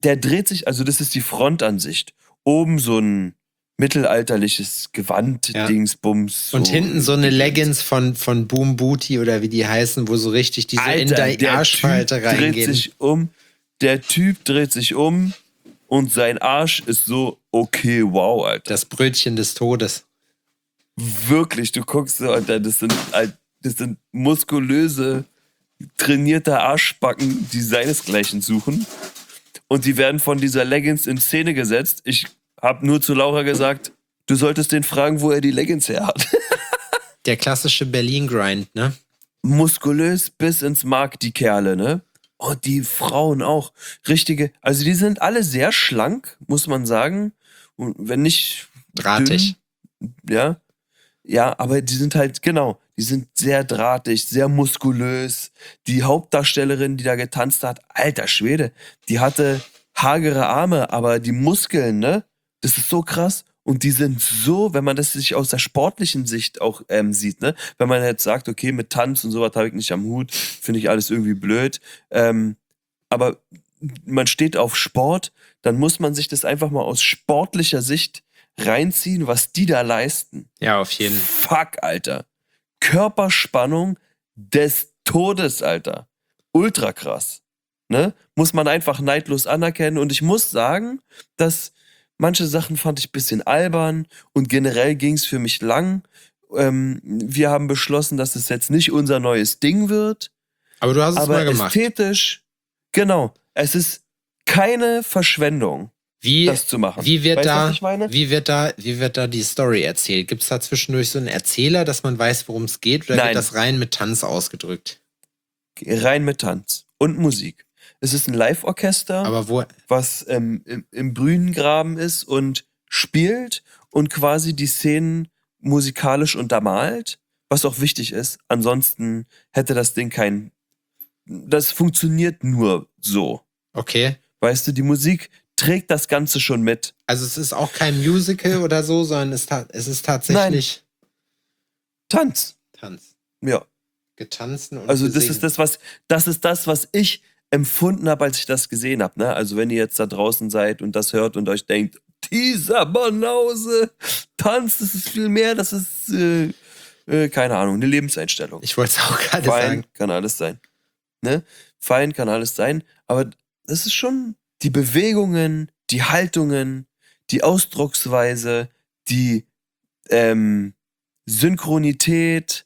der dreht sich, also das ist die Frontansicht. Oben so ein mittelalterliches Gewand, Ja. Dingsbums. Und hinten so eine Leggings von Boom Booty oder wie die heißen, wo so richtig diese in Alter, die Arschfalte Typ dreht reingehen. sich um. Der Typ dreht sich um und sein Arsch ist so, okay, wow, Alter. Das Brötchen des Todes. Wirklich, du guckst so, Alter, das sind muskulöse, trainierte Arschbacken, die seinesgleichen suchen. Und die werden von dieser Leggings in Szene gesetzt. Ich habe nur zu Laura gesagt, du solltest den fragen, wo er die Leggings her hat. Der klassische Berlin-Grind, ne? Muskulös bis ins Mark, die Kerle, ne? Und die Frauen auch. Richtige, also die sind alle sehr schlank, muss man sagen. Und wenn nicht Drahtig. dünn, ja. Ja, aber die sind halt, genau, die sind sehr drahtig, sehr muskulös. Die Hauptdarstellerin, die da getanzt hat, alter Schwede, die hatte hagere Arme, aber die Muskeln, ne? Das ist so krass. Und die sind so, wenn man das sich aus der sportlichen Sicht auch sieht, ne? Wenn man jetzt sagt, okay, mit Tanz und sowas habe ich nicht am Hut, finde ich alles irgendwie blöd. Aber man steht auf Sport, dann muss man sich das einfach mal aus sportlicher Sicht reinziehen, was die da leisten. Ja, auf jeden. Fuck, Alter. Körperspannung des Todes, Alter. Ultra krass. Ne? Muss man einfach neidlos anerkennen. Und ich muss sagen, dass manche Sachen fand ich ein bisschen albern und generell ging es für mich lang. Wir haben beschlossen, dass es jetzt nicht unser neues Ding wird. Aber du hast es Aber mal gemacht. ästhetisch, genau, es ist keine Verschwendung, Wie, das zu machen. wie wird Weißt du, da, was ich meine? wie wird da die Story erzählt? Gibt es da zwischendurch so einen Erzähler, dass man weiß, worum es geht? Oder Nein. wird das rein mit Tanz ausgedrückt? Rein mit Tanz und Musik. Es ist ein Live-Orchester, Aber wo, was im Brünengraben ist und spielt und quasi die Szenen musikalisch untermalt, was auch wichtig ist. Ansonsten hätte das Ding das funktioniert nur so. okay. Weißt du, die Musik trägt das Ganze schon mit. Also es ist auch kein Musical oder so, sondern es ist tatsächlich Tanz. Tanz. Ja. Getanzen und Also das gesingen. ist das, was ich empfunden habe, als ich das gesehen habe. Ne? Also wenn ihr jetzt da draußen seid und das hört und euch denkt, dieser Banause, Tanz, das ist viel mehr, das ist, keine Ahnung, eine Lebenseinstellung. Ich wollte es auch gerade Fein sagen. kann alles sein. Ne? Fein kann alles sein, aber das ist schon die Bewegungen, die Haltungen, die Ausdrucksweise, die Synchronität,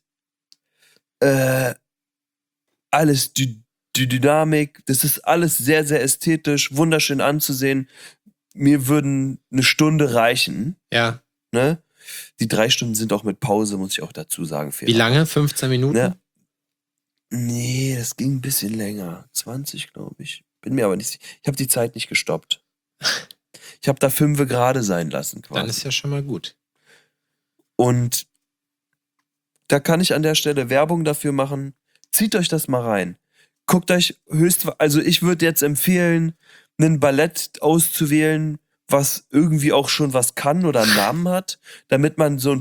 alles, die Dynamik, das ist alles sehr, sehr ästhetisch, wunderschön anzusehen. Mir würden eine Stunde reichen, Ja. ne? Die 3 Stunden sind auch mit Pause, muss ich auch dazu sagen. Wie lange? 15 Minuten? Ne? Nee, das ging ein bisschen länger. 20, glaube ich. Bin mir aber nicht sicher. Ich habe die Zeit nicht gestoppt. Ich habe da 5 gerade sein lassen quasi. Dann ist ja schon mal gut. Und da kann ich an der Stelle Werbung dafür machen. Zieht euch das mal rein. Guckt euch also ich würde jetzt empfehlen, ein Ballett auszuwählen, was irgendwie auch schon was kann oder einen Namen hat, damit man so ein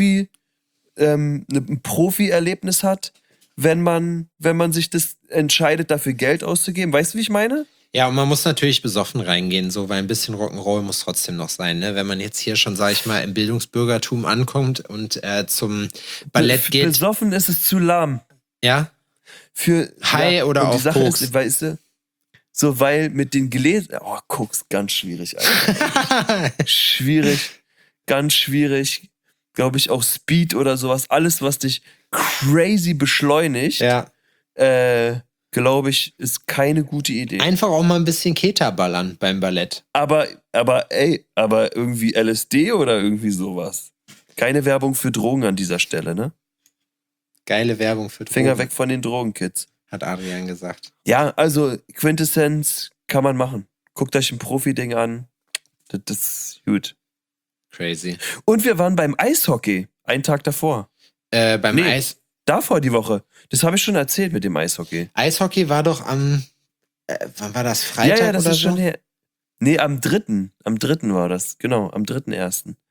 Profi-Erlebnis hat, wenn man sich das entscheidet, dafür Geld auszugeben. Weißt du, wie ich meine? Ja, und man muss natürlich besoffen reingehen, so, weil ein bisschen Rock'n'Roll muss trotzdem noch sein, ne? Wenn man jetzt hier schon, sag ich mal, im Bildungsbürgertum ankommt und zum Ballett geht. Besoffen ist es zu lahm. Ja? Für High oder und die auf Sache Koks? ist, weißt du, so weil mit den Gläsern, Koks, ganz schwierig, Alter. Ganz schwierig, glaube ich, auch Speed oder sowas, alles, was dich crazy beschleunigt, Ja. glaube ich, ist keine gute Idee. Einfach auch mal ein bisschen Keta ballern beim Ballett. Aber irgendwie LSD oder irgendwie sowas. Keine Werbung für Drogen an dieser Stelle, ne? Geile Werbung für Drogen, Finger weg von den Drogenkids. hat Adrian gesagt. Ja, also Quintessenz kann man machen. Guckt euch ein Profi-Ding an. Das ist gut. Crazy. Und wir waren beim Eishockey, einen Tag davor. Beim Nee. Davor die Woche. Das habe ich schon erzählt mit dem Eishockey. Eishockey war doch am, wann war das? Freitag das oder ist schon so? her. Nee, am 3. Am 3. war das. Genau, am 3.1.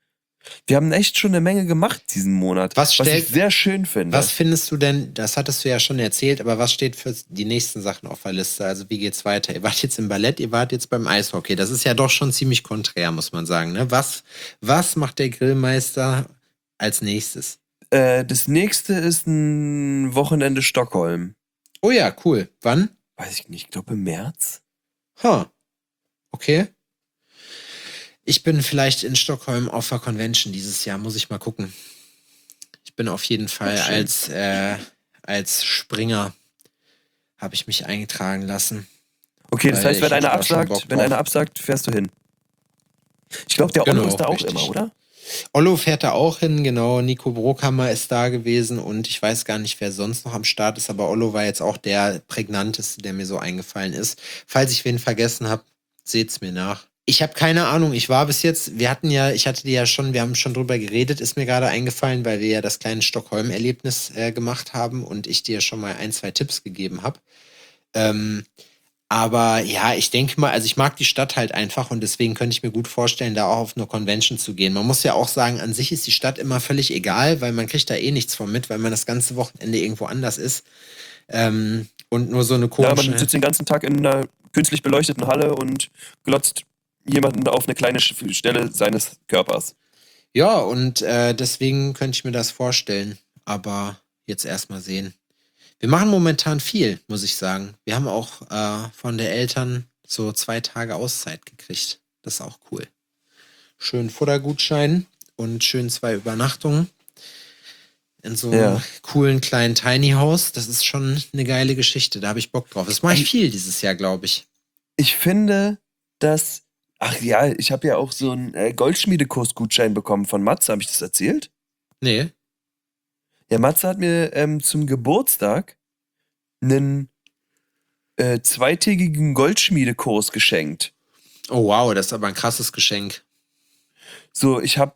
Wir haben echt schon eine Menge gemacht diesen Monat, Was ich sehr schön finde. Was findest du denn, das hattest du ja schon erzählt, aber was steht für die nächsten Sachen auf der Liste? Also wie geht's weiter? Ihr wart jetzt im Ballett, ihr wart jetzt beim Eishockey. Das ist ja doch schon ziemlich konträr, muss man sagen. Ne? Was macht der Grillmeister als nächstes? Das nächste ist ein Wochenende Stockholm. Oh ja, cool. Wann? Weiß ich nicht, ich glaube im März. Okay. Ich bin vielleicht in Stockholm auf der Convention dieses Jahr, muss ich mal gucken. Ich bin auf jeden Fall als Springer habe ich mich eingetragen lassen. Okay, das Weil heißt, wenn ich einer hatte da schon Bock absagt, fährst du hin. Ich glaube, der Genau, Otto ist da auch richtig. immer, oder? Ollo fährt da auch hin, genau. Nico Brockhammer ist da gewesen und ich weiß gar nicht, wer sonst noch am Start ist, aber Ollo war jetzt auch der prägnanteste, der mir so eingefallen ist. Falls ich wen vergessen habe, seht's mir nach. Ich habe keine Ahnung, ich war bis jetzt, wir haben schon drüber geredet, ist mir gerade eingefallen, weil wir ja das kleine Stockholm-Erlebnis gemacht haben und ich dir schon mal 1, 2 Tipps gegeben habe. Aber ja, ich denke mal, also ich mag die Stadt halt einfach und deswegen könnte ich mir gut vorstellen, da auch auf eine Convention zu gehen. Man muss ja auch sagen, an sich ist die Stadt immer völlig egal, weil man kriegt da eh nichts von mit, weil man das ganze Wochenende irgendwo anders ist. Und nur so eine Ja, komische... man sitzt den ganzen Tag in einer künstlich beleuchteten Halle und glotzt jemanden auf eine kleine Stelle seines Körpers. Ja, und deswegen könnte ich mir das vorstellen. Aber jetzt erstmal sehen. Wir machen momentan viel, muss ich sagen. Wir haben auch von der Eltern so 2 Tage Auszeit gekriegt. Das ist auch cool. Schön Futtergutschein und schön 2 Übernachtungen in so einem coolen kleinen Tiny House. Das ist schon eine geile Geschichte. Da habe ich Bock drauf. Das mache ich viel dieses Jahr, glaube ich. Ich finde, dass... Ach ja, ich habe ja auch so einen Goldschmiedekursgutschein bekommen von Matze. Habe ich das erzählt? Nee. Ja, Matze hat mir zum Geburtstag einen 2-tägigen Goldschmiedekurs geschenkt. Oh wow, das ist aber ein krasses Geschenk. So, ich habe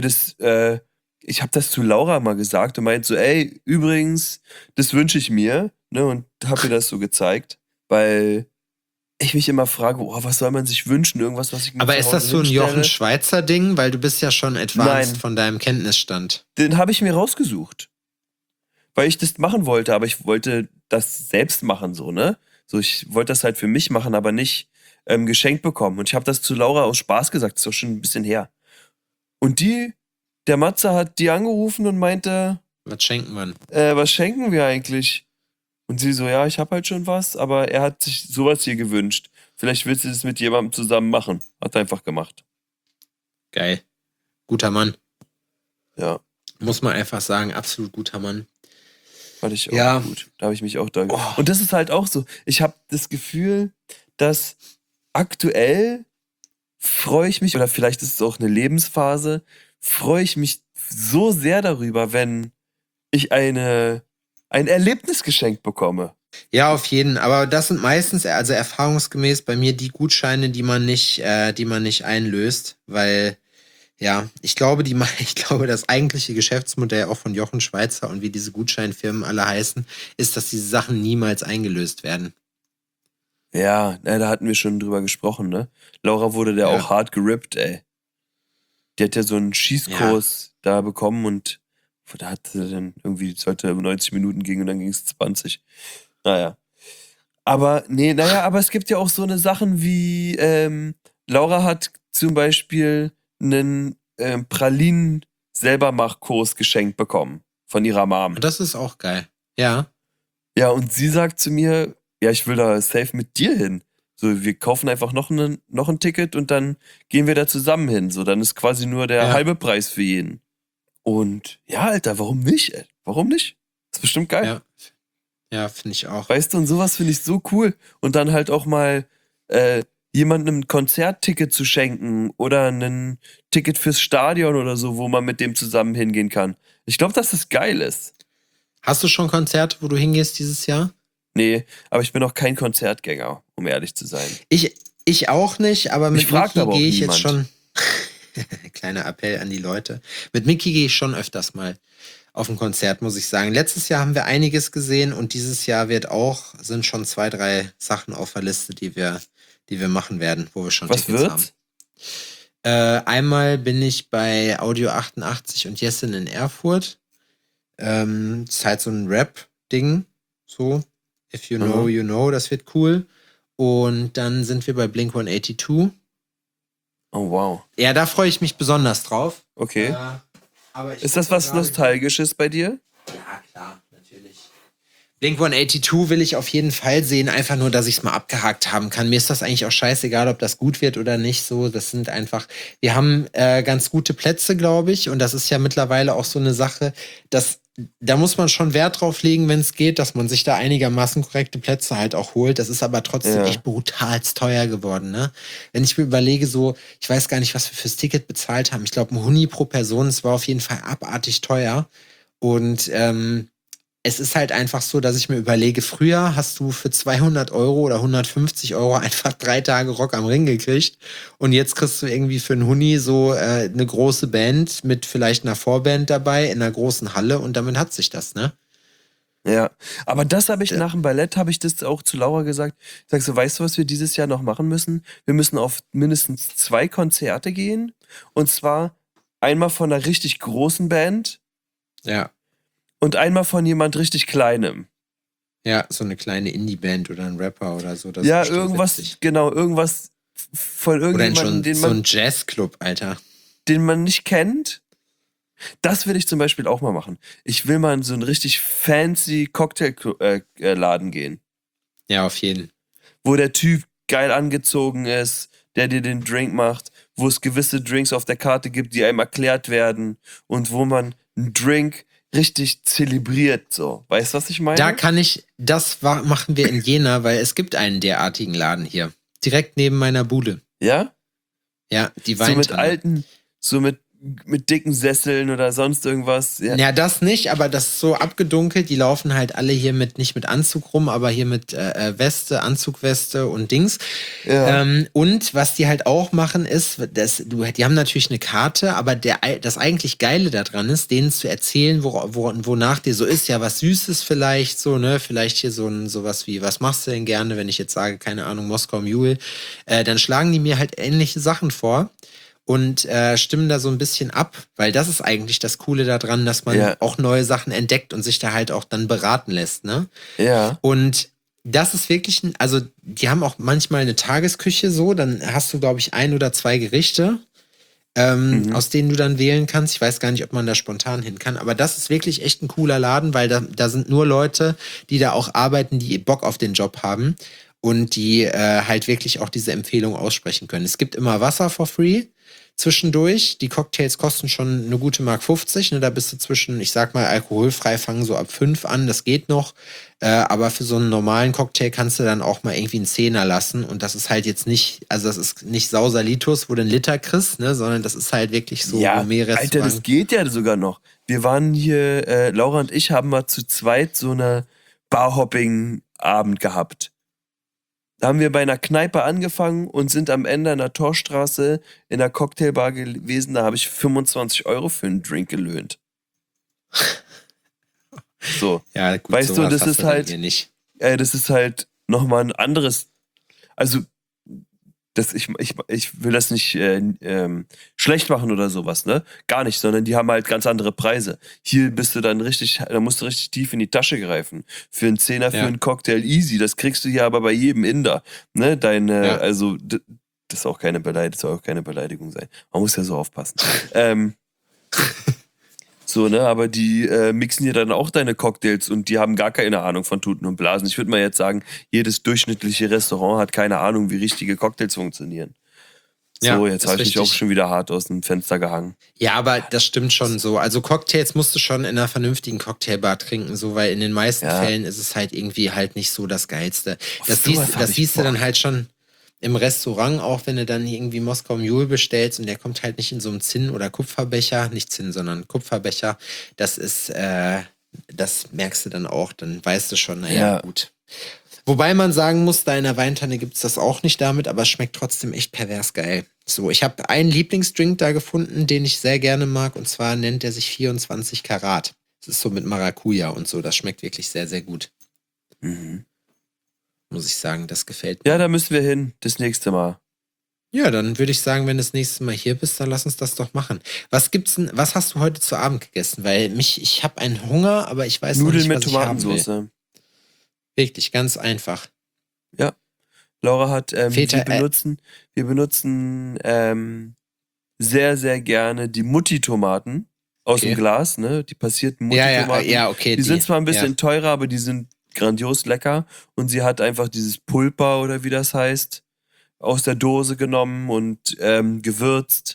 das zu Laura mal gesagt und meint so, ey, übrigens, das wünsche ich mir, ne, und habe mir das so gezeigt, weil ich mich immer frage, oh, was soll man sich wünschen, irgendwas, was ich mir Aber zu ist Hause das so ein hinstelle? Jochen Schweizer Ding? Weil du bist ja schon advanced Nein. von deinem Kenntnisstand. Den habe ich mir rausgesucht, weil ich das machen wollte, aber ich wollte das selbst machen, so, ne? So, ich wollte das halt für mich machen, aber nicht geschenkt bekommen. Und ich habe das zu Laura aus Spaß gesagt, das ist doch schon ein bisschen her. Und der Matze hat die angerufen und meinte, Was schenken wir? was schenken wir eigentlich? Und sie so, ja, ich habe halt schon was, aber er hat sich sowas hier gewünscht. Vielleicht willst du das mit jemandem zusammen machen. Hat er einfach gemacht. Geil. Guter Mann. Ja, Muss man einfach sagen, absolut guter Mann. fand ich auch Ja. gut. Da habe ich mich auch da... Und das ist halt auch so. Ich habe das Gefühl, dass aktuell freue ich mich, oder vielleicht ist es auch eine Lebensphase, freue ich mich so sehr darüber, wenn ich ein Erlebnis geschenkt bekomme. Ja, auf jeden. Aber das sind meistens, also erfahrungsgemäß bei mir die Gutscheine, die man nicht einlöst, weil ja, ich glaube, das eigentliche Geschäftsmodell auch von Jochen Schweizer und wie diese Gutscheinfirmen alle heißen, ist, dass diese Sachen niemals eingelöst werden. Ja, da hatten wir schon drüber gesprochen, ne? Laura wurde da Ja. auch hart gerippt, ey. Die hat ja so einen Schießkurs da bekommen und da hat sie dann irgendwie, sollte 90 Minuten gehen und dann ging es 20. Naja. Aber es gibt ja auch so eine Sachen wie, Laura hat zum Beispiel einen Pralinen-Selbermachkurs geschenkt bekommen von ihrer Mom. Und das ist auch geil. Ja. Ja, und sie sagt zu mir, ja, ich will da safe mit dir hin. So, wir kaufen einfach noch ein Ticket und dann gehen wir da zusammen hin. So, dann ist quasi nur der halbe Preis für jeden. Und ja, Alter, warum nicht, ey? Warum nicht? Ist bestimmt geil. Ja. Ja, finde ich auch. Weißt du, und sowas finde ich so cool. Und dann halt auch mal jemandem ein Konzertticket zu schenken oder ein Ticket fürs Stadion oder so, wo man mit dem zusammen hingehen kann. Ich glaube, dass das geil ist. Hast du schon Konzerte, wo du hingehst dieses Jahr? Nee, aber ich bin auch kein Konzertgänger, um ehrlich zu sein. Ich auch nicht, aber mit Mich fragt Mickey aber auch gehe ich jetzt niemand. schon. Kleiner Appell an die Leute. Mit Mickey gehe ich schon öfters mal auf ein Konzert, muss ich sagen. Letztes Jahr haben wir einiges gesehen und dieses Jahr sind schon 2, 3 Sachen auf der Liste, die wir machen werden, wo wir schon Was Tickets wird's? haben. Einmal bin ich bei Audio 88 und Jessin in Erfurt. Ist halt so ein Rap-Ding. So. If you know, you know. Das wird cool. Und dann sind wir bei Blink 182. Oh, wow. Ja, da freue ich mich besonders drauf. Okay. Aber ich Ist das was Nostalgisches bei dir? Ja, klar, natürlich. Blink 182 will ich auf jeden Fall sehen, einfach nur, dass ich es mal abgehakt haben kann. Mir ist das eigentlich auch scheißegal, ob das gut wird oder nicht. So, das sind einfach, wir haben ganz gute Plätze, glaube ich. Und das ist ja mittlerweile auch so eine Sache, da muss man schon Wert drauf legen, wenn es geht, dass man sich da einigermaßen korrekte Plätze halt auch holt. Das ist aber trotzdem echt brutalst teuer geworden, ne? Wenn ich mir überlege, so, ich weiß gar nicht, was wir fürs Ticket bezahlt haben. Ich glaube, ein Huni pro Person, es war auf jeden Fall abartig teuer. Und es ist halt einfach so, dass ich mir überlege, früher hast du für 200 Euro oder 150 Euro einfach 3 Tage Rock am Ring gekriegt. Und jetzt kriegst du irgendwie für einen Huni so eine große Band mit vielleicht einer Vorband dabei in einer großen Halle und damit hat sich das, ne? Ja, aber das habe ich nach dem Ballett, habe ich das auch zu Laura gesagt. Ich sag so, weißt du, was wir dieses Jahr noch machen müssen? Wir müssen auf mindestens 2 Konzerte gehen. Und zwar einmal von einer richtig großen Band. Ja. Und einmal von jemand richtig Kleinem. Ja, so eine kleine Indie-Band oder ein Rapper oder so. Das Ja, ist irgendwas, witzig. genau, irgendwas von irgendjemandem, so ein Jazzclub, Alter. den man nicht kennt. Das will ich zum Beispiel auch mal machen. Ich will mal in so einen richtig fancy Cocktailladen gehen. Ja, auf jeden. Wo der Typ geil angezogen ist, der dir den Drink macht, wo es gewisse Drinks auf der Karte gibt, die einem erklärt werden und wo man einen Drink richtig zelebriert, so. Weißt du, was ich meine? Machen wir in Jena, weil es gibt einen derartigen Laden hier. Direkt neben meiner Bude. Ja? Ja, die So mit Weintanne. alten, so mit dicken Sesseln oder sonst irgendwas. Ja, das nicht, aber das ist so abgedunkelt. Die laufen halt alle hier nicht mit Anzug rum, aber hier mit Weste, Anzugweste und Dings. Ja. Und was die halt auch machen ist, die haben natürlich eine Karte, aber das eigentlich Geile daran ist, denen zu erzählen, wonach dir so ist. Ja, was Süßes vielleicht so, ne? Vielleicht hier sowas wie, was machst du denn gerne, wenn ich jetzt sage, keine Ahnung, Moskau Mule. Dann schlagen die mir halt ähnliche Sachen vor. Und stimmen da so ein bisschen ab, weil das ist eigentlich das Coole daran, dass man auch neue Sachen entdeckt und sich da halt auch dann beraten lässt, ne? Ja. Und das ist wirklich, also die haben auch manchmal eine Tagesküche so, dann hast du, glaube ich, 1 oder 2 Gerichte, aus denen du dann wählen kannst. Ich weiß gar nicht, ob man da spontan hin kann, aber das ist wirklich echt ein cooler Laden, weil da sind nur Leute, die da auch arbeiten, die Bock auf den Job haben und die halt wirklich auch diese Empfehlung aussprechen können. Es gibt immer Wasser for free zwischendurch. Die Cocktails kosten schon eine gute Mark 50. Ne? Da bist du zwischen, ich sag mal, alkoholfrei fangen so ab 5 an. Das geht noch. Aber für so einen normalen Cocktail kannst du dann auch mal irgendwie einen Zehner lassen. Und das ist halt jetzt nicht, also das ist nicht Sausalitos, wo du einen Liter kriegst, ne? Sondern das ist halt wirklich so Alter, das geht ja sogar noch. Wir waren hier, Laura und ich haben mal zu zweit so eine Barhopping-Abend gehabt. Da haben wir bei einer Kneipe angefangen und sind am Ende einer Torstraße in einer Cocktailbar gewesen. Da habe ich 25 Euro für einen Drink gelöhnt. So. Ja, gut, weißt du, das ist halt, hier nicht. das ist halt nochmal ein anderes, also ich will das nicht schlecht machen oder sowas, ne? Gar nicht, sondern die haben halt ganz andere Preise. Hier bist du dann da musst du richtig tief in die Tasche greifen. Für einen Zehner, für einen Cocktail easy. Das kriegst du hier aber bei jedem Inder. Ne? Also, das ist auch keine soll auch keine Beleidigung sein. Man muss ja so aufpassen. So, ne, aber die mixen hier dann auch deine Cocktails und die haben gar keine Ahnung von Tuten und Blasen. Ich würde mal jetzt sagen, jedes durchschnittliche Restaurant hat keine Ahnung, wie richtige Cocktails funktionieren. So, jetzt habe ich mich auch schon wieder hart aus dem Fenster gehangen. Ja, aber das stimmt schon so. Also Cocktails musst du schon in einer vernünftigen Cocktailbar trinken, so, weil in den meisten Fällen ist es halt irgendwie halt nicht so das Geilste. Das siehst du dann halt schon im Restaurant, auch wenn du dann irgendwie Moskau Mule bestellst und der kommt halt nicht in so einem Zinn- oder Kupferbecher, nicht Zinn, sondern Kupferbecher. Das ist, das merkst du dann auch, dann weißt du schon, naja, gut. Wobei man sagen muss, da in der Weintanne gibt's das auch nicht damit, aber es schmeckt trotzdem echt pervers geil. So, ich habe einen Lieblingsdrink da gefunden, den ich sehr gerne mag, und zwar nennt er sich 24 Karat. Das ist so mit Maracuja und so, das schmeckt wirklich sehr, sehr gut. Muss ich sagen, das gefällt mir. Ja, da müssen wir hin, das nächste Mal. Ja, dann würde ich sagen, wenn du das nächste Mal hier bist, dann lass uns das doch machen. Was hast du heute zu Abend gegessen? Weil ich habe einen Hunger, aber ich weiß noch Nudeln nicht, mit was ich haben will. Tomatensauce. Wirklich, ganz einfach. Ja. Laura hat, Väter, wir benutzen sehr, sehr gerne die Mutti-Tomaten aus dem Okay. Glas, ne? Die passierten Ja, Mutti-Tomaten. ja, okay, Die sind zwar ein bisschen ja. teurer, aber die sind grandios lecker. Und sie hat einfach dieses Pulpa oder wie das heißt, aus der Dose genommen und gewürzt.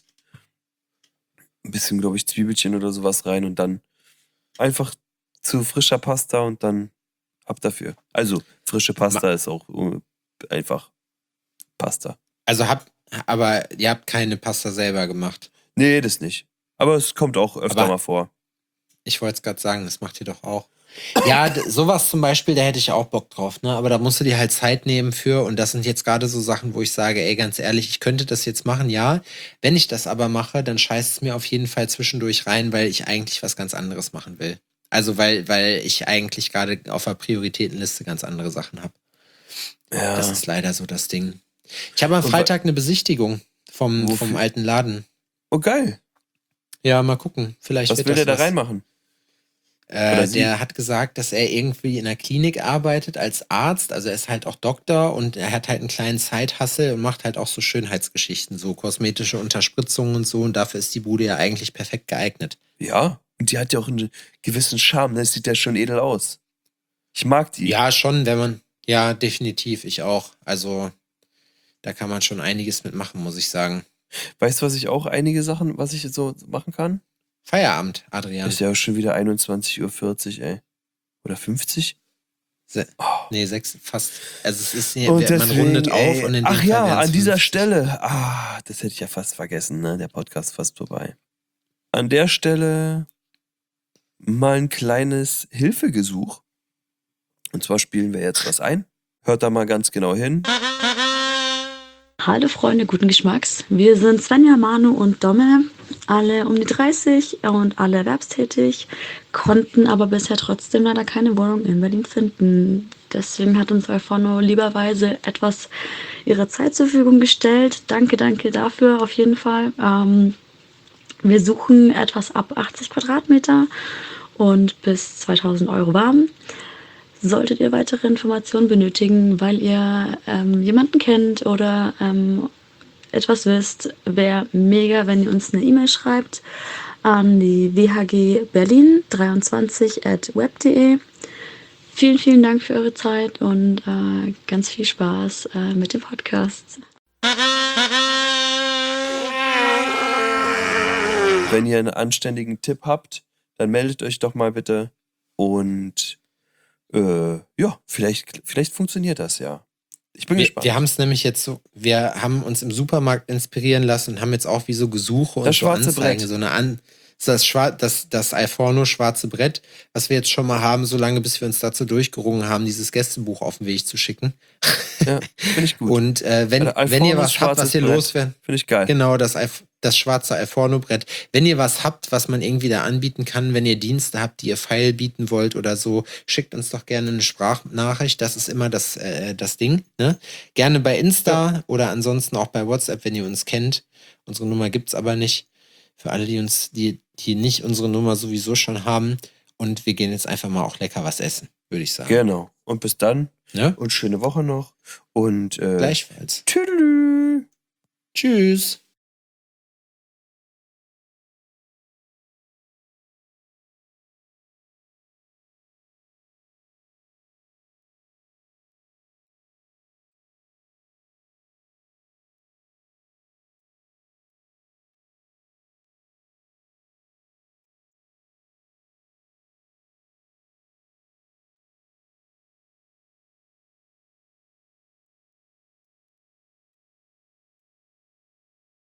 Ein bisschen, glaube ich, Zwiebelchen oder sowas rein und dann einfach zu frischer Pasta und dann ab dafür. Also, frische Pasta ist auch einfach Pasta. Also aber ihr habt keine Pasta selber gemacht. Nee, das nicht. Aber es kommt auch öfter Aber- mal vor. Ich wollte es gerade sagen, das macht ihr doch auch. Ja, sowas zum Beispiel, da hätte ich auch Bock drauf, ne? Aber da musst du dir halt Zeit nehmen für, und das sind jetzt gerade so Sachen, wo ich sage, ey, ganz ehrlich, ich könnte das jetzt machen, ja. Wenn ich das aber mache, dann scheißt es mir auf jeden Fall zwischendurch rein, weil ich eigentlich was ganz anderes machen will. Also, weil ich eigentlich gerade auf der Prioritätenliste ganz andere Sachen habe. Ja. Das ist leider so das Ding. Ich habe am Und Freitag eine Besichtigung vom Wofür? alten Laden. Oh, geil. Ja, mal gucken. Vielleicht Was wird will das der da was. reinmachen? Oder sie? Der hat gesagt, dass er irgendwie in der Klinik arbeitet als Arzt. Also er ist halt auch Doktor und er hat halt einen kleinen Side-Hustle und macht halt auch so Schönheitsgeschichten, so kosmetische Unterspritzungen und so. Und dafür ist die Bude ja eigentlich perfekt geeignet. Ja. Und die hat ja auch einen gewissen Charme. Das sieht ja schon edel aus. Ich mag die. Ja, schon, wenn man. Ja, definitiv, ich auch. Also da kann man schon einiges mitmachen, muss ich sagen. Weißt du, was ich jetzt so machen kann? Feierabend, Adrian. Ist ja auch schon wieder 21:40 Uhr, ey. Oder 50? Nee, 6, fast. Also es ist hier, Und man deswegen, rundet auf und in dem ach Fall ja, wären's an dieser 50. Stelle. Das hätte ich ja fast vergessen, ne? Der Podcast fast vorbei. An der Stelle mal ein kleines Hilfegesuch. Und zwar spielen wir jetzt was ein. Hört da mal ganz genau hin. Hallo Freunde guten Geschmacks. Wir sind Svenja, Manu und Domme, alle um die 30 und alle erwerbstätig, konnten aber bisher trotzdem leider keine Wohnung in Berlin finden. Deswegen hat uns Alforno lieberweise etwas ihrer Zeit zur Verfügung gestellt. Danke dafür auf jeden Fall. Wir suchen etwas ab 80 Quadratmeter und bis 2000 Euro warm. Solltet ihr weitere Informationen benötigen, weil ihr jemanden kennt oder etwas wisst, wäre mega, wenn ihr uns eine E-Mail schreibt an die whgberlin23@web.de. Vielen Dank für eure Zeit und ganz viel Spaß mit dem Podcast. Wenn ihr einen anständigen Tipp habt, dann meldet euch doch mal bitte. Und ja, vielleicht funktioniert das ja. Ich bin gespannt. Wir haben es nämlich jetzt so, wir haben uns im Supermarkt inspirieren lassen und haben jetzt auch wie so Gesuche und Das so schwarze Anzeigen, Brett. so eine das Alforno schwarze Brett, was wir jetzt schon mal haben, solange bis wir uns dazu durchgerungen haben, dieses Gästebuch auf den Weg zu schicken. Ja, finde ich gut. Und wenn ihr Alfornos was habt, was ihr schwarzes loswerden, Finde ich geil. genau, das schwarze Alforno-Brett. Wenn ihr was habt, was man irgendwie da anbieten kann, wenn ihr Dienste habt, die ihr File bieten wollt oder so, schickt uns doch gerne eine Sprachnachricht. Das ist immer das Ding. Ne? Gerne bei Insta oder ansonsten auch bei WhatsApp, wenn ihr uns kennt. Unsere Nummer gibt's aber nicht. Für alle, die nicht unsere Nummer sowieso schon haben. Und wir gehen jetzt einfach mal auch lecker was essen, würde ich sagen. Genau. Und bis dann. Ne? Und schöne Woche noch. Und Gleichfalls. tschüdelü. Tschüss.